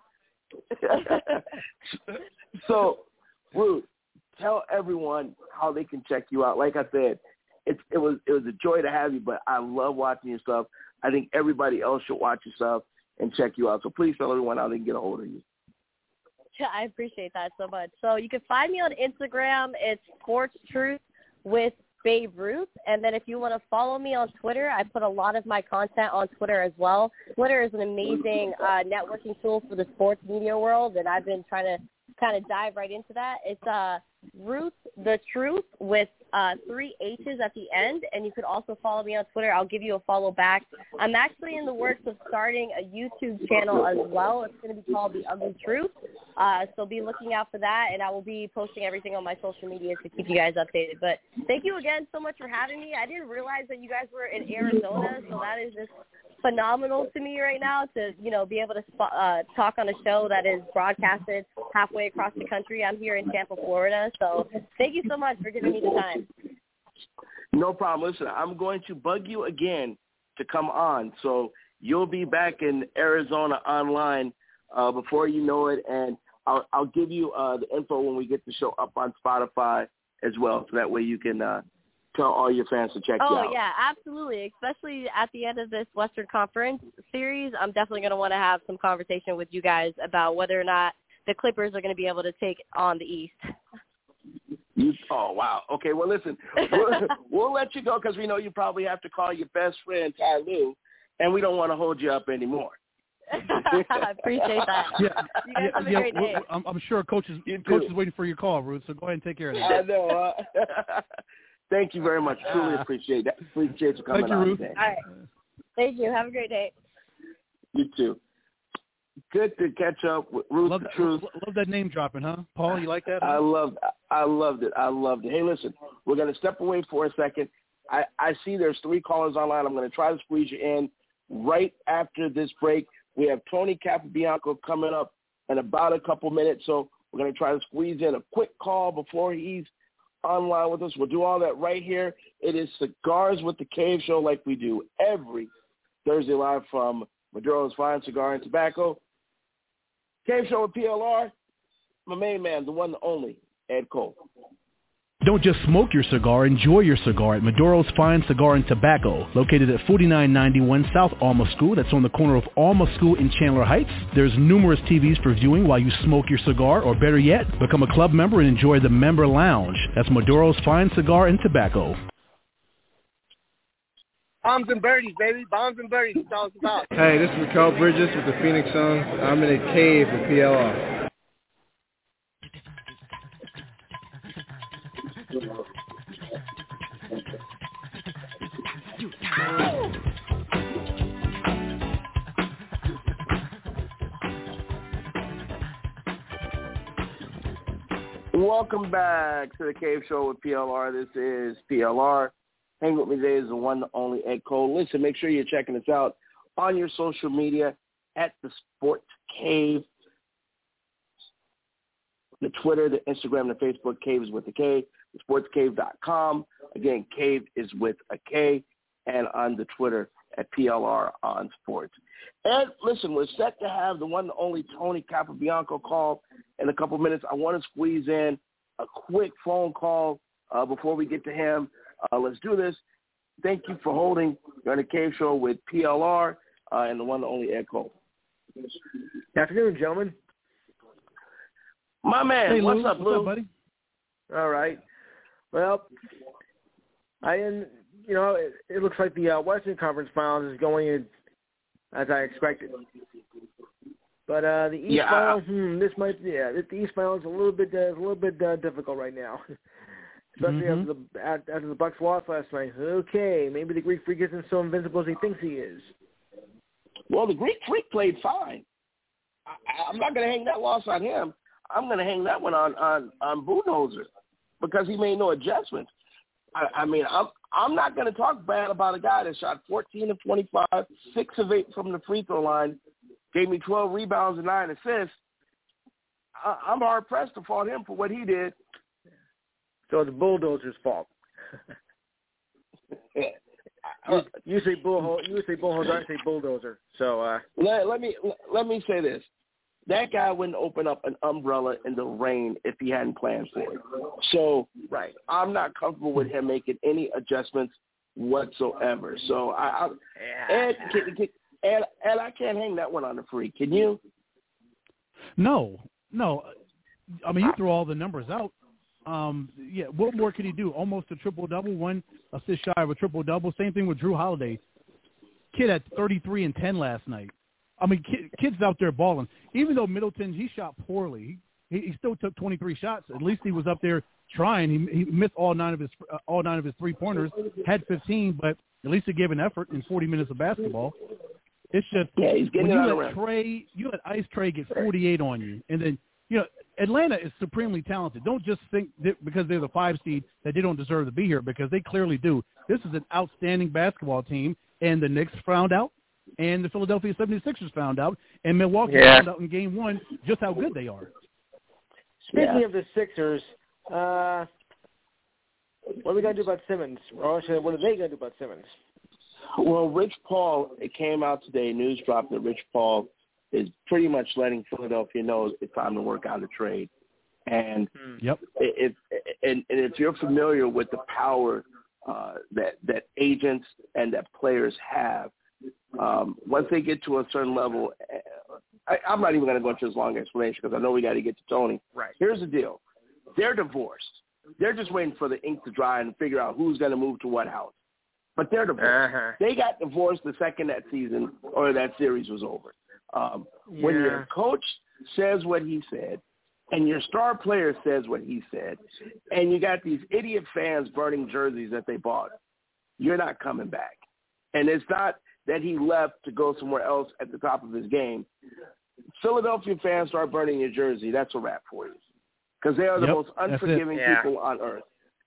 So, Ruth, tell everyone how they can check you out. Like I said, it's, it was it was a joy to have you, but I love watching your stuff. I think everybody else should watch your stuff and check you out. So please tell everyone how they can get a hold of you. Yeah, I appreciate that so much. So you can find me on Instagram. It's Sports Truth with Babe Ruth. And then if you want to follow me on Twitter, I put a lot of my content on Twitter as well. Twitter is an amazing uh, networking tool for the sports media world, and I've been trying to kind of dive right into that. It's uh, Ruth the Truth with uh, three H's at the end, and you could also follow me on Twitter. I'll give you a follow back. I'm actually in the works of starting a YouTube channel as well. It's going to be called The Ugly Truth, uh, so be looking out for that, and I will be posting everything on my social media to keep you guys updated. But thank you again so much for having me. I didn't realize that you guys were in Arizona, so that is just phenomenal to me right now to, you know, be able to uh, talk on a show that is broadcasted halfway across the country. I'm here in Tampa, Florida, so thank you so much for giving me the time. No problem. Listen, I'm going to bug you again to come on, so you'll be back in Arizona online uh, before you know it, and I'll, I'll give you uh, the info when we get the show up on Spotify as well, so that way you can uh, tell all your fans to check oh, you out. Oh, yeah, absolutely. Especially at the end of this Western Conference series, I'm definitely going to want to have some conversation with you guys about whether or not the Clippers are going to be able to take on the East. You, oh, wow. Okay, well, listen, we'll, we'll let you go because we know you probably have to call your best friend, Ty Lue, and we don't want to hold you up anymore. I appreciate that. Yeah, you guys yeah, have a yeah, great day. I'm, I'm sure Coach is, Coach is waiting for your call, Ruth, so go ahead and take care of that. I know. Uh, thank you very much. Truly appreciate that. Appreciate you coming Thank you, on Ruth. today. All right. Thank you. Have a great day. You too. Good to catch up with Ruth Love the that, Truth. love that name dropping, huh? Paul, you like that? I loved I loved it. I loved it. Hey, listen, we're going to step away for a second. I, I see there's three callers online. I'm going to try to squeeze you in right after this break. We have Tony Capobianco coming up in about a couple minutes, so we're going to try to squeeze in a quick call before he's online with us. We'll do all that right here. It is Cigars with the Cave Show like we do every Thursday live from Maduro's Fine Cigar and Tobacco. Cave Show with P L R, my main man, the one, the only, Ed Cole. Don't just smoke your cigar, enjoy your cigar at Maduro's Fine Cigar and Tobacco, located at forty-nine ninety-one South Alma School. That's on the corner of Alma School in Chandler Heights. There's numerous T Vs for viewing while you smoke your cigar, or better yet, become a club member and enjoy the member lounge. That's Maduro's Fine Cigar and Tobacco. Bombs and birdies, baby. Bombs and birdies. That's all it's about. Hey, this is Mikael Bridges with the Phoenix Suns. I'm in a cave with P L R. Welcome back to the Cave Show with P L R. This is P L R. Hang with me today is the one and only Ed Cole. Listen, make sure you're checking us out on your social media at the Sports Cave. The Twitter, the Instagram, the Facebook. Cave is with a K. The sports cave dot com. Again, Cave is with a K. And on the Twitter at P L R on Sports. Ed, listen, we're set to have the one and only Tony Capobianco call in a couple minutes. I want to squeeze in a quick phone call uh, before we get to him. Uh, let's do this. Thank you for holding. You're on the Cave Show with P L R uh, and the one and only Ed Cole. Good afternoon, gentlemen. My man, hey, what's Lou. up, Lou? What's up, buddy? All right. Well, I you know it, it looks like the uh, Western Conference Finals is going in as I expected. But uh, the East yeah, Finals, hmm, this might yeah, the East Finals is a little bit uh, a little bit uh, difficult right now. Especially mm-hmm. after the after the Bucks lost last night. Okay, maybe the Greek Freak isn't so invincible as he thinks he is. Well, the Greek Freak played fine. I, I'm not going to hang that loss on him. I'm going to hang that one on on on Budenholzer because he made no adjustments. I, I mean, I'm I'm not going to talk bad about a guy that shot fourteen of twenty-five, six of eight from the free throw line, gave me twelve rebounds and nine assists. I, I'm hard pressed to fault him for what he did. So it's Bulldozer's fault. you, you say bull, you say bulldozer, I say bulldozer. So uh, let, let me let me say this: that guy wouldn't open up an umbrella in the rain if he hadn't planned for it. So right, I'm not comfortable with him making any adjustments whatsoever. So I, I yeah. Ed, can, can, Ed, Ed, I can't hang that one on the Freak. Can you? No, no. I mean, you throw all the numbers out. Um, yeah, what more could he do? Almost a triple-double, one assist shy of a triple-double. Same thing with Drew Holiday. Kid at thirty-three and ten last night. I mean, kid, kids out there balling. Even though Middleton, he shot poorly, he, he still took twenty-three shots. At least he was up there trying. He, he missed all nine of his uh, all nine of his three-pointers, had fifteen, but at least he gave an effort in forty minutes of basketball. It's just yeah, he's getting when you it let Trey, you let Ice Trey get forty-eight on you, and then you know Atlanta is supremely talented. Don't just think that because they're the five seed that they don't deserve to be here, because they clearly do. This is an outstanding basketball team, and the Knicks found out, and the Philadelphia seventy-sixers found out, and Milwaukee yeah. found out in game one just how good they are. Speaking yeah. of the Sixers, uh, what are we going to do about Simmons? Or actually, what are they going to do about Simmons? Well, Rich Paul, it came out today, news dropped that Rich Paul is pretty much letting Philadelphia know it's time to work out a trade. And yep. if and, and if you're familiar with the power uh, that that agents and that players have, um, once they get to a certain level, I, I'm not even going to go into this long explanation because I know we got to get to Tony. Right. Here's the deal: they're divorced. They're just waiting for the ink to dry and figure out who's going to move to what house. But they're divorced. Uh-huh. They got divorced the second that season or that series was over. Um, yeah. When your coach says what he said, and your star player says what he said, and you got these idiot fans burning jerseys that they bought, you're not coming back. And it's not that he left to go somewhere else at the top of his game. Philadelphia fans start burning your jersey, that's a wrap for you. Because they are the yep, most unforgiving yeah. people on earth.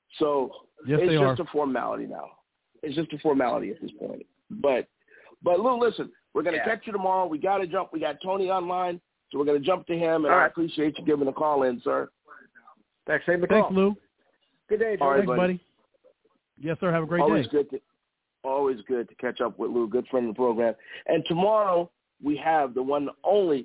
So yes, it's just are. a formality now. It's just a formality at this point. But, but Lou, listen, we're going to yeah. catch you tomorrow. We got to jump. We got Tony online, so we're going to jump to him, and All I right. appreciate you giving a call in, sir. Thanks, Thanks, Thanks, Lou. Good day, Joe. All right, Thanks, buddy. buddy. Yes, sir. Have a great always day. Good to, always good to catch up with Lou, good friend of the program. And tomorrow we have the one and only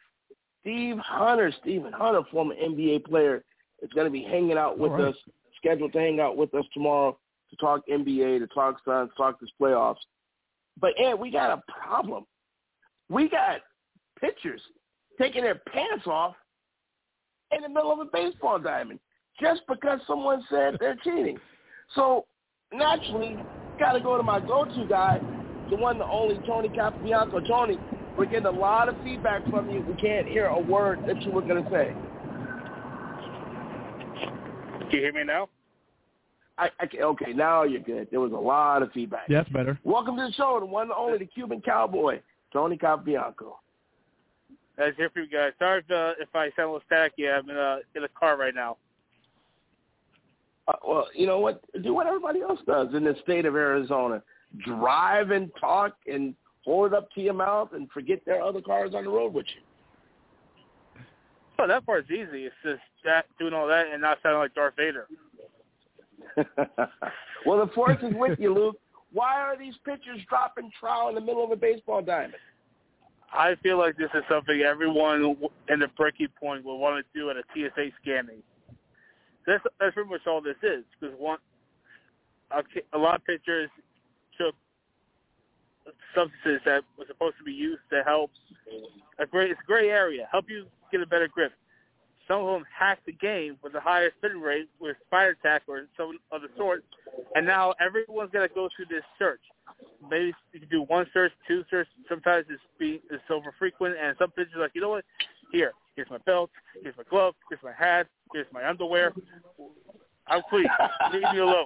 Steve Hunter. Stephen Hunter, former N B A player, is going to be hanging out with right. us, scheduled to hang out with us tomorrow to talk N B A, to talk Suns, talk this playoffs. But, Ed, we got a problem. We got pitchers taking their pants off in the middle of a baseball diamond just because someone said they're cheating. So, naturally, got to go to my go-to guy, the one, the only Tony Capabianco. Tony, we're getting a lot of feedback from you. We can't hear a word that you were going to say. Can you hear me now? I, I, okay, now you're good. There was a lot of feedback. Yeah, that's better. Welcome to the show, the one and only, the Cuban Cowboy, Tony Capabianco. Nice to hear from you guys. Sorry if, uh, if I sound a little staticky. I'm in a, in a car right now. Uh, well, you know what? Do what everybody else does in the state of Arizona. Drive and talk and hold it up to your mouth and forget there are other cars on the road with you. Oh, that part's easy. It's just that, doing all that and not sounding like Darth Vader. Well, the force is with you, Luke. Why are these pitchers dropping trowel in the middle of a baseball diamond? I feel like this is something everyone in the breaking point will want to do at a T S A scanning. That's, that's pretty much all this is. Because one, a lot of pitchers took substances that were supposed to be used to help. A great, it's a gray area. Help you get a better grip. Some of them hacked the game with a higher spin rate with Spider Tack or some of the sort, and now everyone's got to go through this search. Maybe you can do one search, two search. Sometimes it's, be, it's over frequent, and some pitchers are like, you know what? Here, here's my belt, here's my glove, here's my hat, here's my underwear. I'm clean. Leave me alone.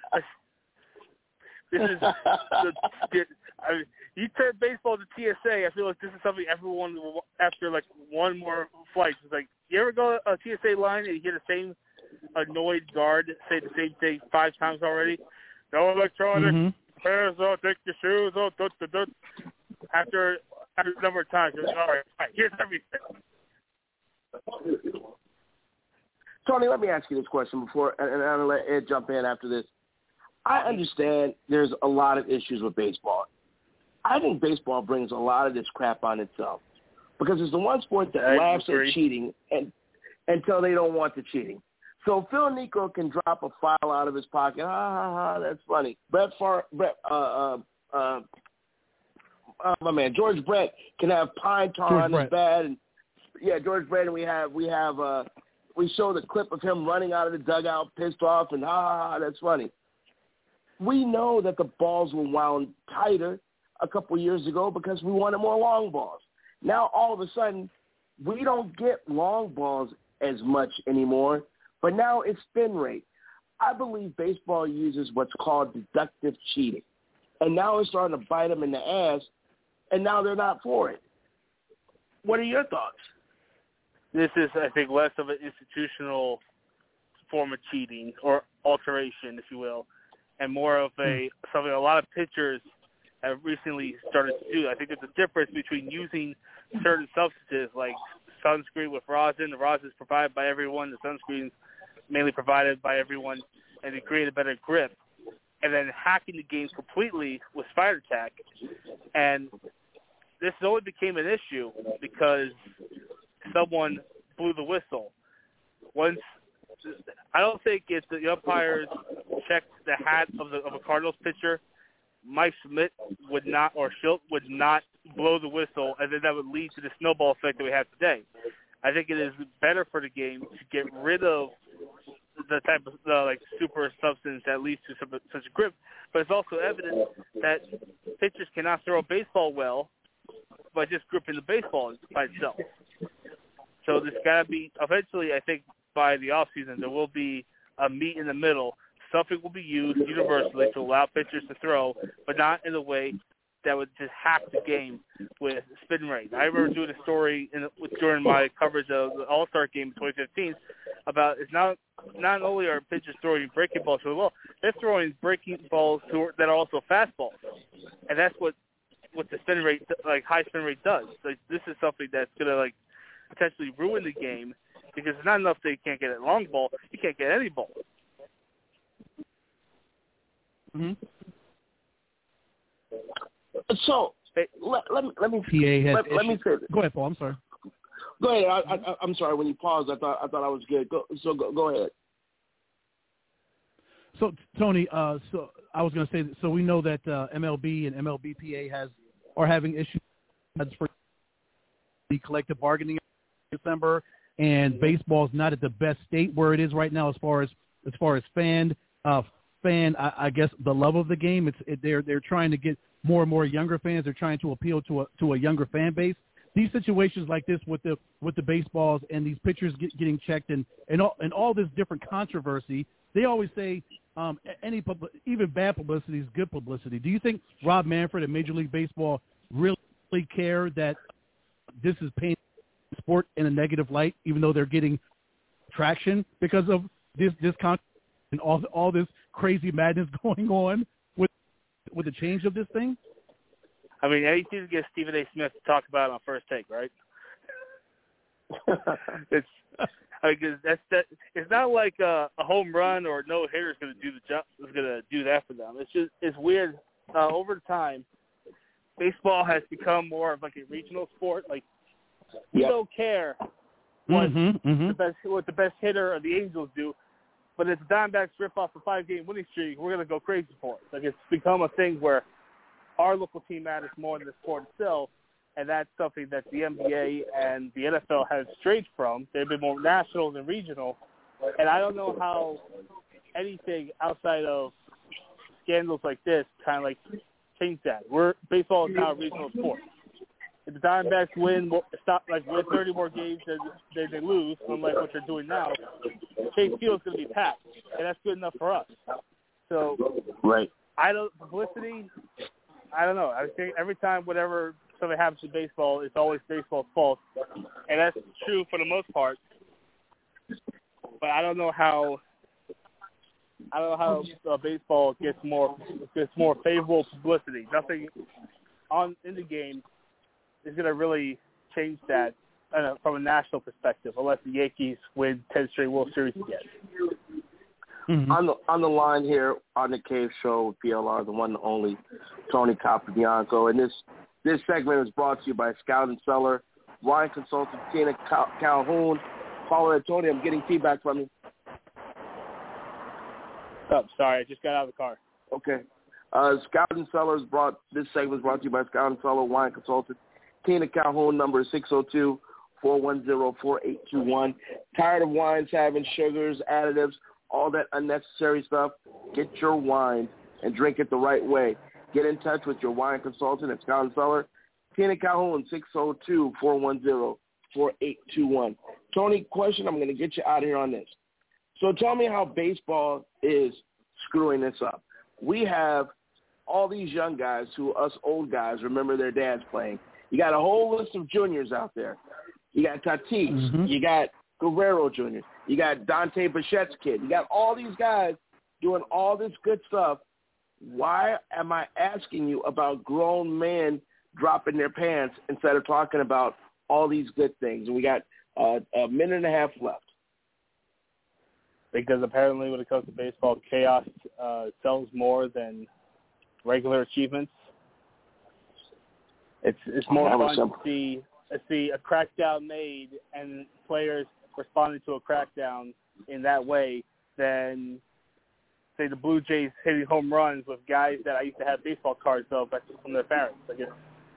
This is the, I mean, you turn baseball to T S A. I feel like this is something everyone will, after like one more flight. It's like, you ever go to a T S A line and you hear the same annoyed guard say the same thing five times already? No electronics, mm-hmm. pairs off, take your shoes off. Dut, dut, dut. After, after a number of times, you're like, all right, all right, here's everything. Tony, let me ask you this question before, and, and I'll let Ed jump in after this. I understand there's a lot of issues with baseball. I think baseball brings a lot of this crap on itself because it's the one sport that I laughs agree. at cheating and, until they don't want the cheating. So Phil Niekro can drop a file out of his pocket. Ha, ha, ha, that's funny. Brett, Far, Brett uh, uh, uh, uh, my man, George Brett can have pine tar George on Brett. his bed. And, yeah, George Brett, and we have, we have, uh, we show the clip of him running out of the dugout pissed off and ha, ha, ha, that's funny. We know that the balls were wound tighter a couple of years ago because we wanted more long balls. Now, all of a sudden, we don't get long balls as much anymore, but now it's spin rate. I believe baseball uses what's called deductive cheating, and now it's starting to bite them in the ass, and now they're not for it. What are your thoughts? This is, I think, less of an institutional form of cheating or alteration, if you will, and more of a something a lot of pitchers have recently started to do. I think there's a difference between using certain substances like sunscreen with rosin. The rosin is provided by everyone. The sunscreen is mainly provided by everyone, and to create a better grip. And then hacking the game completely with Spider Tack. And this only became an issue because someone blew the whistle. Once I don't think if the umpires checked the hat of the of a Cardinals pitcher, Mike Schmidt would not, or Schilt would not blow the whistle, and then that would lead to the snowball effect that we have today. I think it is better for the game to get rid of the type of uh, like super substance that leads to some, such a grip, but it's also evident that pitchers cannot throw a baseball well by just gripping the baseball by itself. So there's got to be, eventually, I think, by the offseason, there will be a meet in the middle. Something will be used universally to allow pitchers to throw, but not in a way that would just hack the game with spin rate. I remember doing a story in, during my coverage of the All-Star game in twenty fifteen about it's not not only are pitchers throwing breaking balls really well, they're throwing breaking balls to, that are also fastballs, and that's what what the spin rate, like high spin rate, does. Like, this is something that's gonna like potentially ruin the game because it's not enough that you can't get a long ball, you can't get any ball. Mm-hmm. So let, let me let me P A has let, let me say this. Go ahead, Paul. I'm sorry. Go ahead. I, I, I'm sorry. When you paused, I thought I thought I was good. Go, so go, go ahead. So Tony, uh, so I was going to say, so we know that uh, M L B and M L B P A has are having issues for the collective bargaining in December, and baseball is not at the best state where it is right now as far as as far as fan uh, fan, I, I guess, the love of the game. It's it, they're they're trying to get more and more younger fans. They're trying to appeal to a to a younger fan base. These situations like this with the with the baseballs and these pitchers get, getting checked and and all and all this different controversy. They always say um, any pub, even bad publicity is good publicity. Do you think Rob Manfred and Major League Baseball really care that this is painting sport in a negative light, even though they're getting traction because of this this con- and all all this crazy madness going on with with the change of this thing? I mean, anything to get Stephen A. Smith to talk about on First Take, right? it's I mean, cause that's that. It's not like a, a home run or no hitter is going to do the job. Is going to do that for them. It's just it's weird. Uh, over time, baseball has become more of like a regional sport. Like we yep. don't care what mm-hmm, mm-hmm. the best what the best hitter or the Angels do, but if the Diamondbacks rip off a five game winning streak, we're going to go crazy for it. Like it's become a thing where our local team matters more than the sport itself, and that's something that the N B A and the N F L have strayed from. They've been more national than regional, and I don't know how anything outside of scandals like this kind of like change that. We're baseball is now a regional sport. If the Diamondbacks win, stop like win thirty more games than they, they lose, unlike what they're doing now, Chase Field is going to be packed, and that's good enough for us. So, right. I don't publicity. I don't know. I think every time whatever something happens to baseball, it's always baseball's fault, and that's true for the most part. But I don't know how. I don't know how uh, baseball gets more gets more favorable publicity. Nothing on in the game is going to really change that uh, from a national perspective, unless the Yankees win ten straight World Series again. Mm-hmm. On the on the line here on the Cave Show with P L R, the one and only Tony Capobianco, and this this segment is brought to you by Scout and Cellar, wine consultant Tina Cal- Calhoun. Caller Tony, I'm getting feedback from you. Oh, sorry, I just got out of the car. Okay. Uh, Scout and Cellar is brought. This segment is brought to you by Scout and Cellar, wine consultant Tina Calhoun. Number is six oh two, four one zero, four eight two one. Tired of wines having sugars, additives, all that unnecessary stuff? Get your wine and drink it the right way. Get in touch with your wine consultant at Scout and Cellar. Tina Calhoun, six oh two, four one zero, four eight two one. Tony, question, I'm going to get you out of here on this. So tell me how baseball is screwing this up. We have all these young guys who us old guys remember their dads playing. You got a whole list of juniors out there. You got Tatis. Mm-hmm. You got Guerrero Junior You got Dante Bichette's kid. You got all these guys doing all this good stuff. Why am I asking you about grown men dropping their pants instead of talking about all these good things? And we got uh, a minute and a half left. Because apparently when it comes to baseball, chaos uh, sells more than regular achievements. It's it's more fun to see, to see a crackdown made and players responding to a crackdown in that way than, say, the Blue Jays hitting home runs with guys that I used to have baseball cards of from their parents. I guess.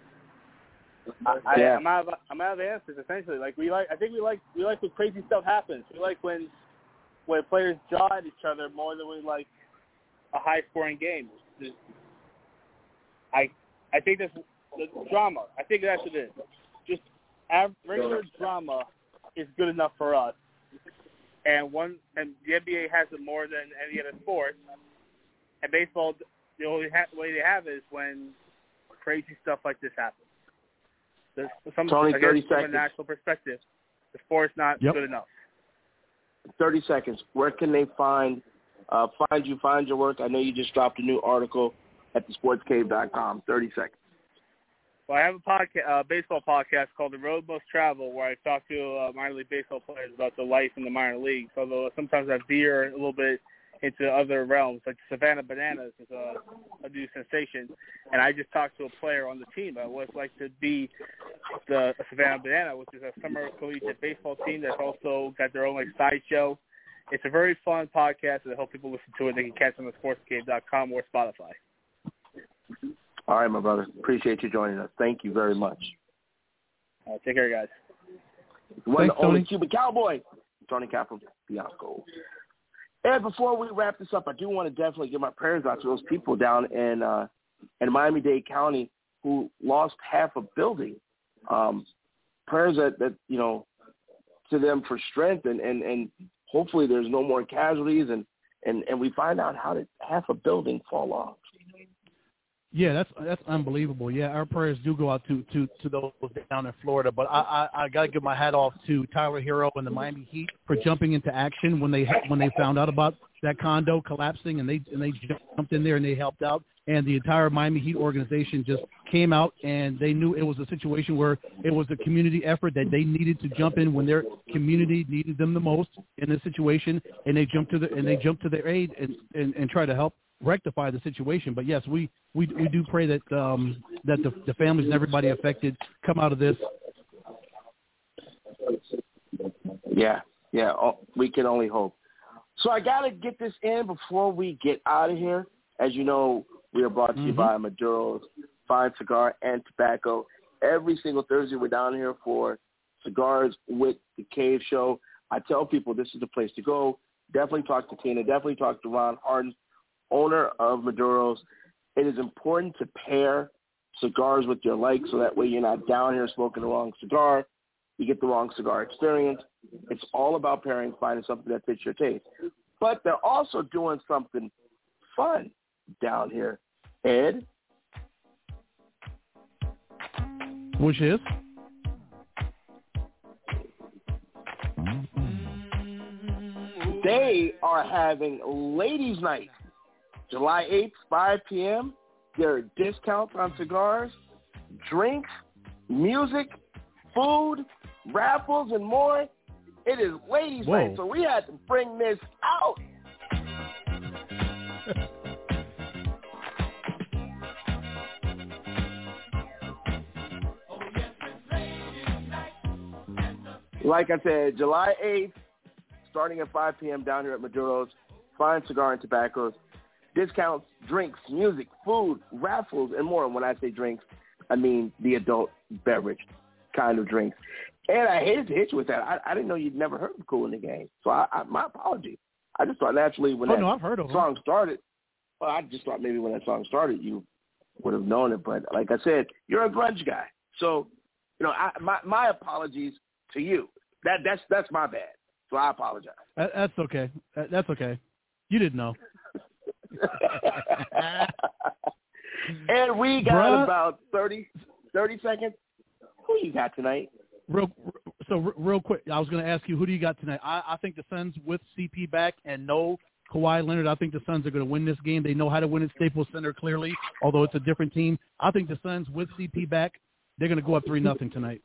I, yeah. I, I'm out of I'm out of answers essentially. Like we like, I think we like we like when crazy stuff happens. We like when when players jaw at each other more than we like a high scoring game. Just, I I think that's the drama. I think that's what it is. Just av- regular drama is good enough for us. And one and the N B A has it more than any other sport. And baseball, the only ha- way they have it is when crazy stuff like this happens. There's some, Tony, I thirty guess, seconds. From a national perspective, the sport's not yep. good enough. thirty seconds. Where can they find uh, find you, find your work? I know you just dropped a new article at the sports cave dot com. thirty seconds. Well, I have a podcast, uh, baseball podcast called The Road Most Travel, where I talk to uh, minor league baseball players about the life in the minor leagues, although sometimes I veer a little bit into other realms, like Savannah Bananas is a, a new sensation, and I just talked to a player on the team about what it's like to be the Savannah Banana, which is a summer collegiate baseball team that's also got their own like sideshow. It's a very fun podcast, and I hope people listen to it. They can catch it on the sports cave dot com or Spotify. All right, my brother. Appreciate you joining us. Thank you very much. Uh, take care, guys. One the only Cuban Cowboy, Tony Capobianco. And before we wrap this up, I do want to definitely give my prayers out to those people down in uh, in Miami-Dade County who lost half a building. Um, prayers that, that, you know, to them for strength, and, and, and hopefully there's no more casualties, and, and, and we find out how did half a building fall off. Yeah, that's that's unbelievable. Yeah, our prayers do go out to, to, to those down in Florida. But I, I, I got to give my hat off to Tyler Hero and the Miami Heat for jumping into action when they when they found out about that condo collapsing, and they and they jumped in there and they helped out. And the entire Miami Heat organization just came out, and they knew it was a situation where it was a community effort that they needed to jump in when their community needed them the most in this situation, and they jumped to the and they jumped to their aid and, and, and try to help rectify the situation. But yes, we, we, we do pray that um, that the, the families and everybody affected come out of this. Yeah, yeah, we can only hope. So I got to get this in before we get out of here. As you know, we are brought to you mm-hmm. by Maduro's Fine Cigar and Tobacco. Every single Thursday we're down here for Cigars with the Cave Show. I tell people this is the place to go. Definitely talk to Tina. Definitely talk to Ron Harden, owner of Maduro's. It is important to pair cigars with your likes so that way you're not down here smoking the wrong cigar. You get the wrong cigar experience. It's all about pairing, finding something that fits your taste. But they're also doing something fun down here. Ed? Which is? They are having Ladies' Night, July eighth, five p.m. There are discounts on cigars, drinks, music, food, raffles, and more. It is Ladies' Whoa. Night, so we had to bring this out. Like I said, July eighth, starting at five p.m. down here at Maduro's, Fine Cigar and Tobaccos. Discounts, drinks, music, food, raffles, and more. And when I say drinks, I mean the adult beverage kind of drinks. And I hated to hit you with that. I, I didn't know you'd never heard of Kool in the Gang. So I, I, my apologies. I just thought naturally when oh, that no, I've heard of song them. started, well, I just thought maybe when that song started you would have known it. But like I said, you're a grunge guy. So, you know, I, my, my apologies to you. That That's that's my bad. So I apologize. That, that's okay. That, that's okay. You didn't know. And we got Bruh. about thirty, thirty seconds. Who you got tonight? Real, so real quick, I was going to ask you, who do you got tonight? I, I think the Suns with C P back and no Kawhi Leonard. I think the Suns are going to win this game. They know how to win at Staples Center clearly, although it's a different team. I think the Suns with C P back, they're going to go up three nothing tonight.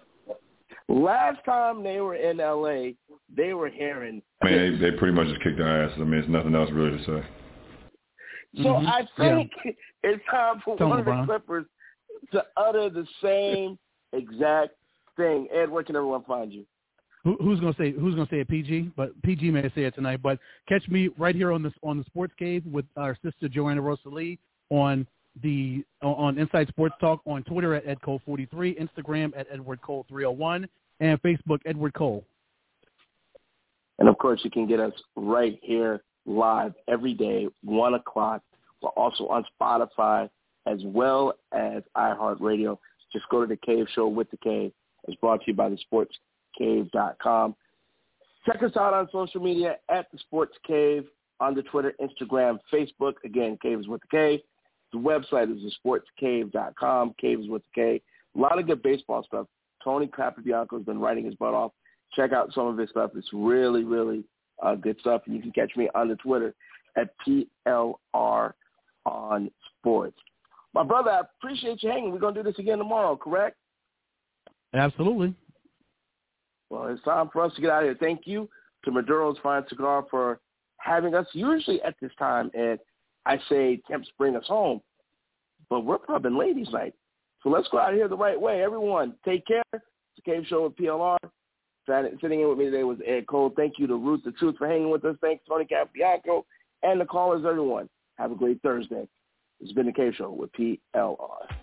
Last time they were in L A, they were hearing. I mean, they, they pretty much just kicked their ass. I mean, there's nothing else really to say. So mm-hmm. I think yeah. it's time for Tell one me, of the Brian. Clippers to utter the same exact thing. Ed, where can everyone find you? Who, who's going to say Who's going to say it? P G, but P G may say it tonight. But catch me right here on this on the Sports Cave with our sister Joanna Rosalie on the on Inside Sports Talk on Twitter at Ed Cole forty-three, Instagram at Edward Cole three oh one, and Facebook Edward Cole. And of course, you can get us right here live every day, one o'clock. We're also on Spotify as well as iHeartRadio. Just go to the Cave Show with the Cave. It's brought to you by the sports cave dot com. Check us out on social media at the Sports Cave on the Twitter, Instagram, Facebook. Again, Cave is with the K. The website is the sports cave dot com. Cave is with the K. A lot of good baseball stuff. Tony Capobianco has been writing his butt off. Check out some of his stuff. It's really, really uh, good stuff. And you can catch me on the Twitter at P L R on Sports. My brother, I appreciate you hanging. We're going to do this again tomorrow, correct? Absolutely. Well, it's time for us to get out of here. Thank you to Maduro's Fine Cigar for having us. Usually at this time, Ed, I say temps bring us home, but we're pubbing Ladies' Night. So let's go out of here the right way. Everyone, take care. It's the Cave Show with P L R. Sitting in with me today was Ed Cole. Thank you to Ruth the Truth for hanging with us. Thanks, Tony Capobianco, and the callers, everyone. Have a great Thursday. It's been the Cave Show with P L R.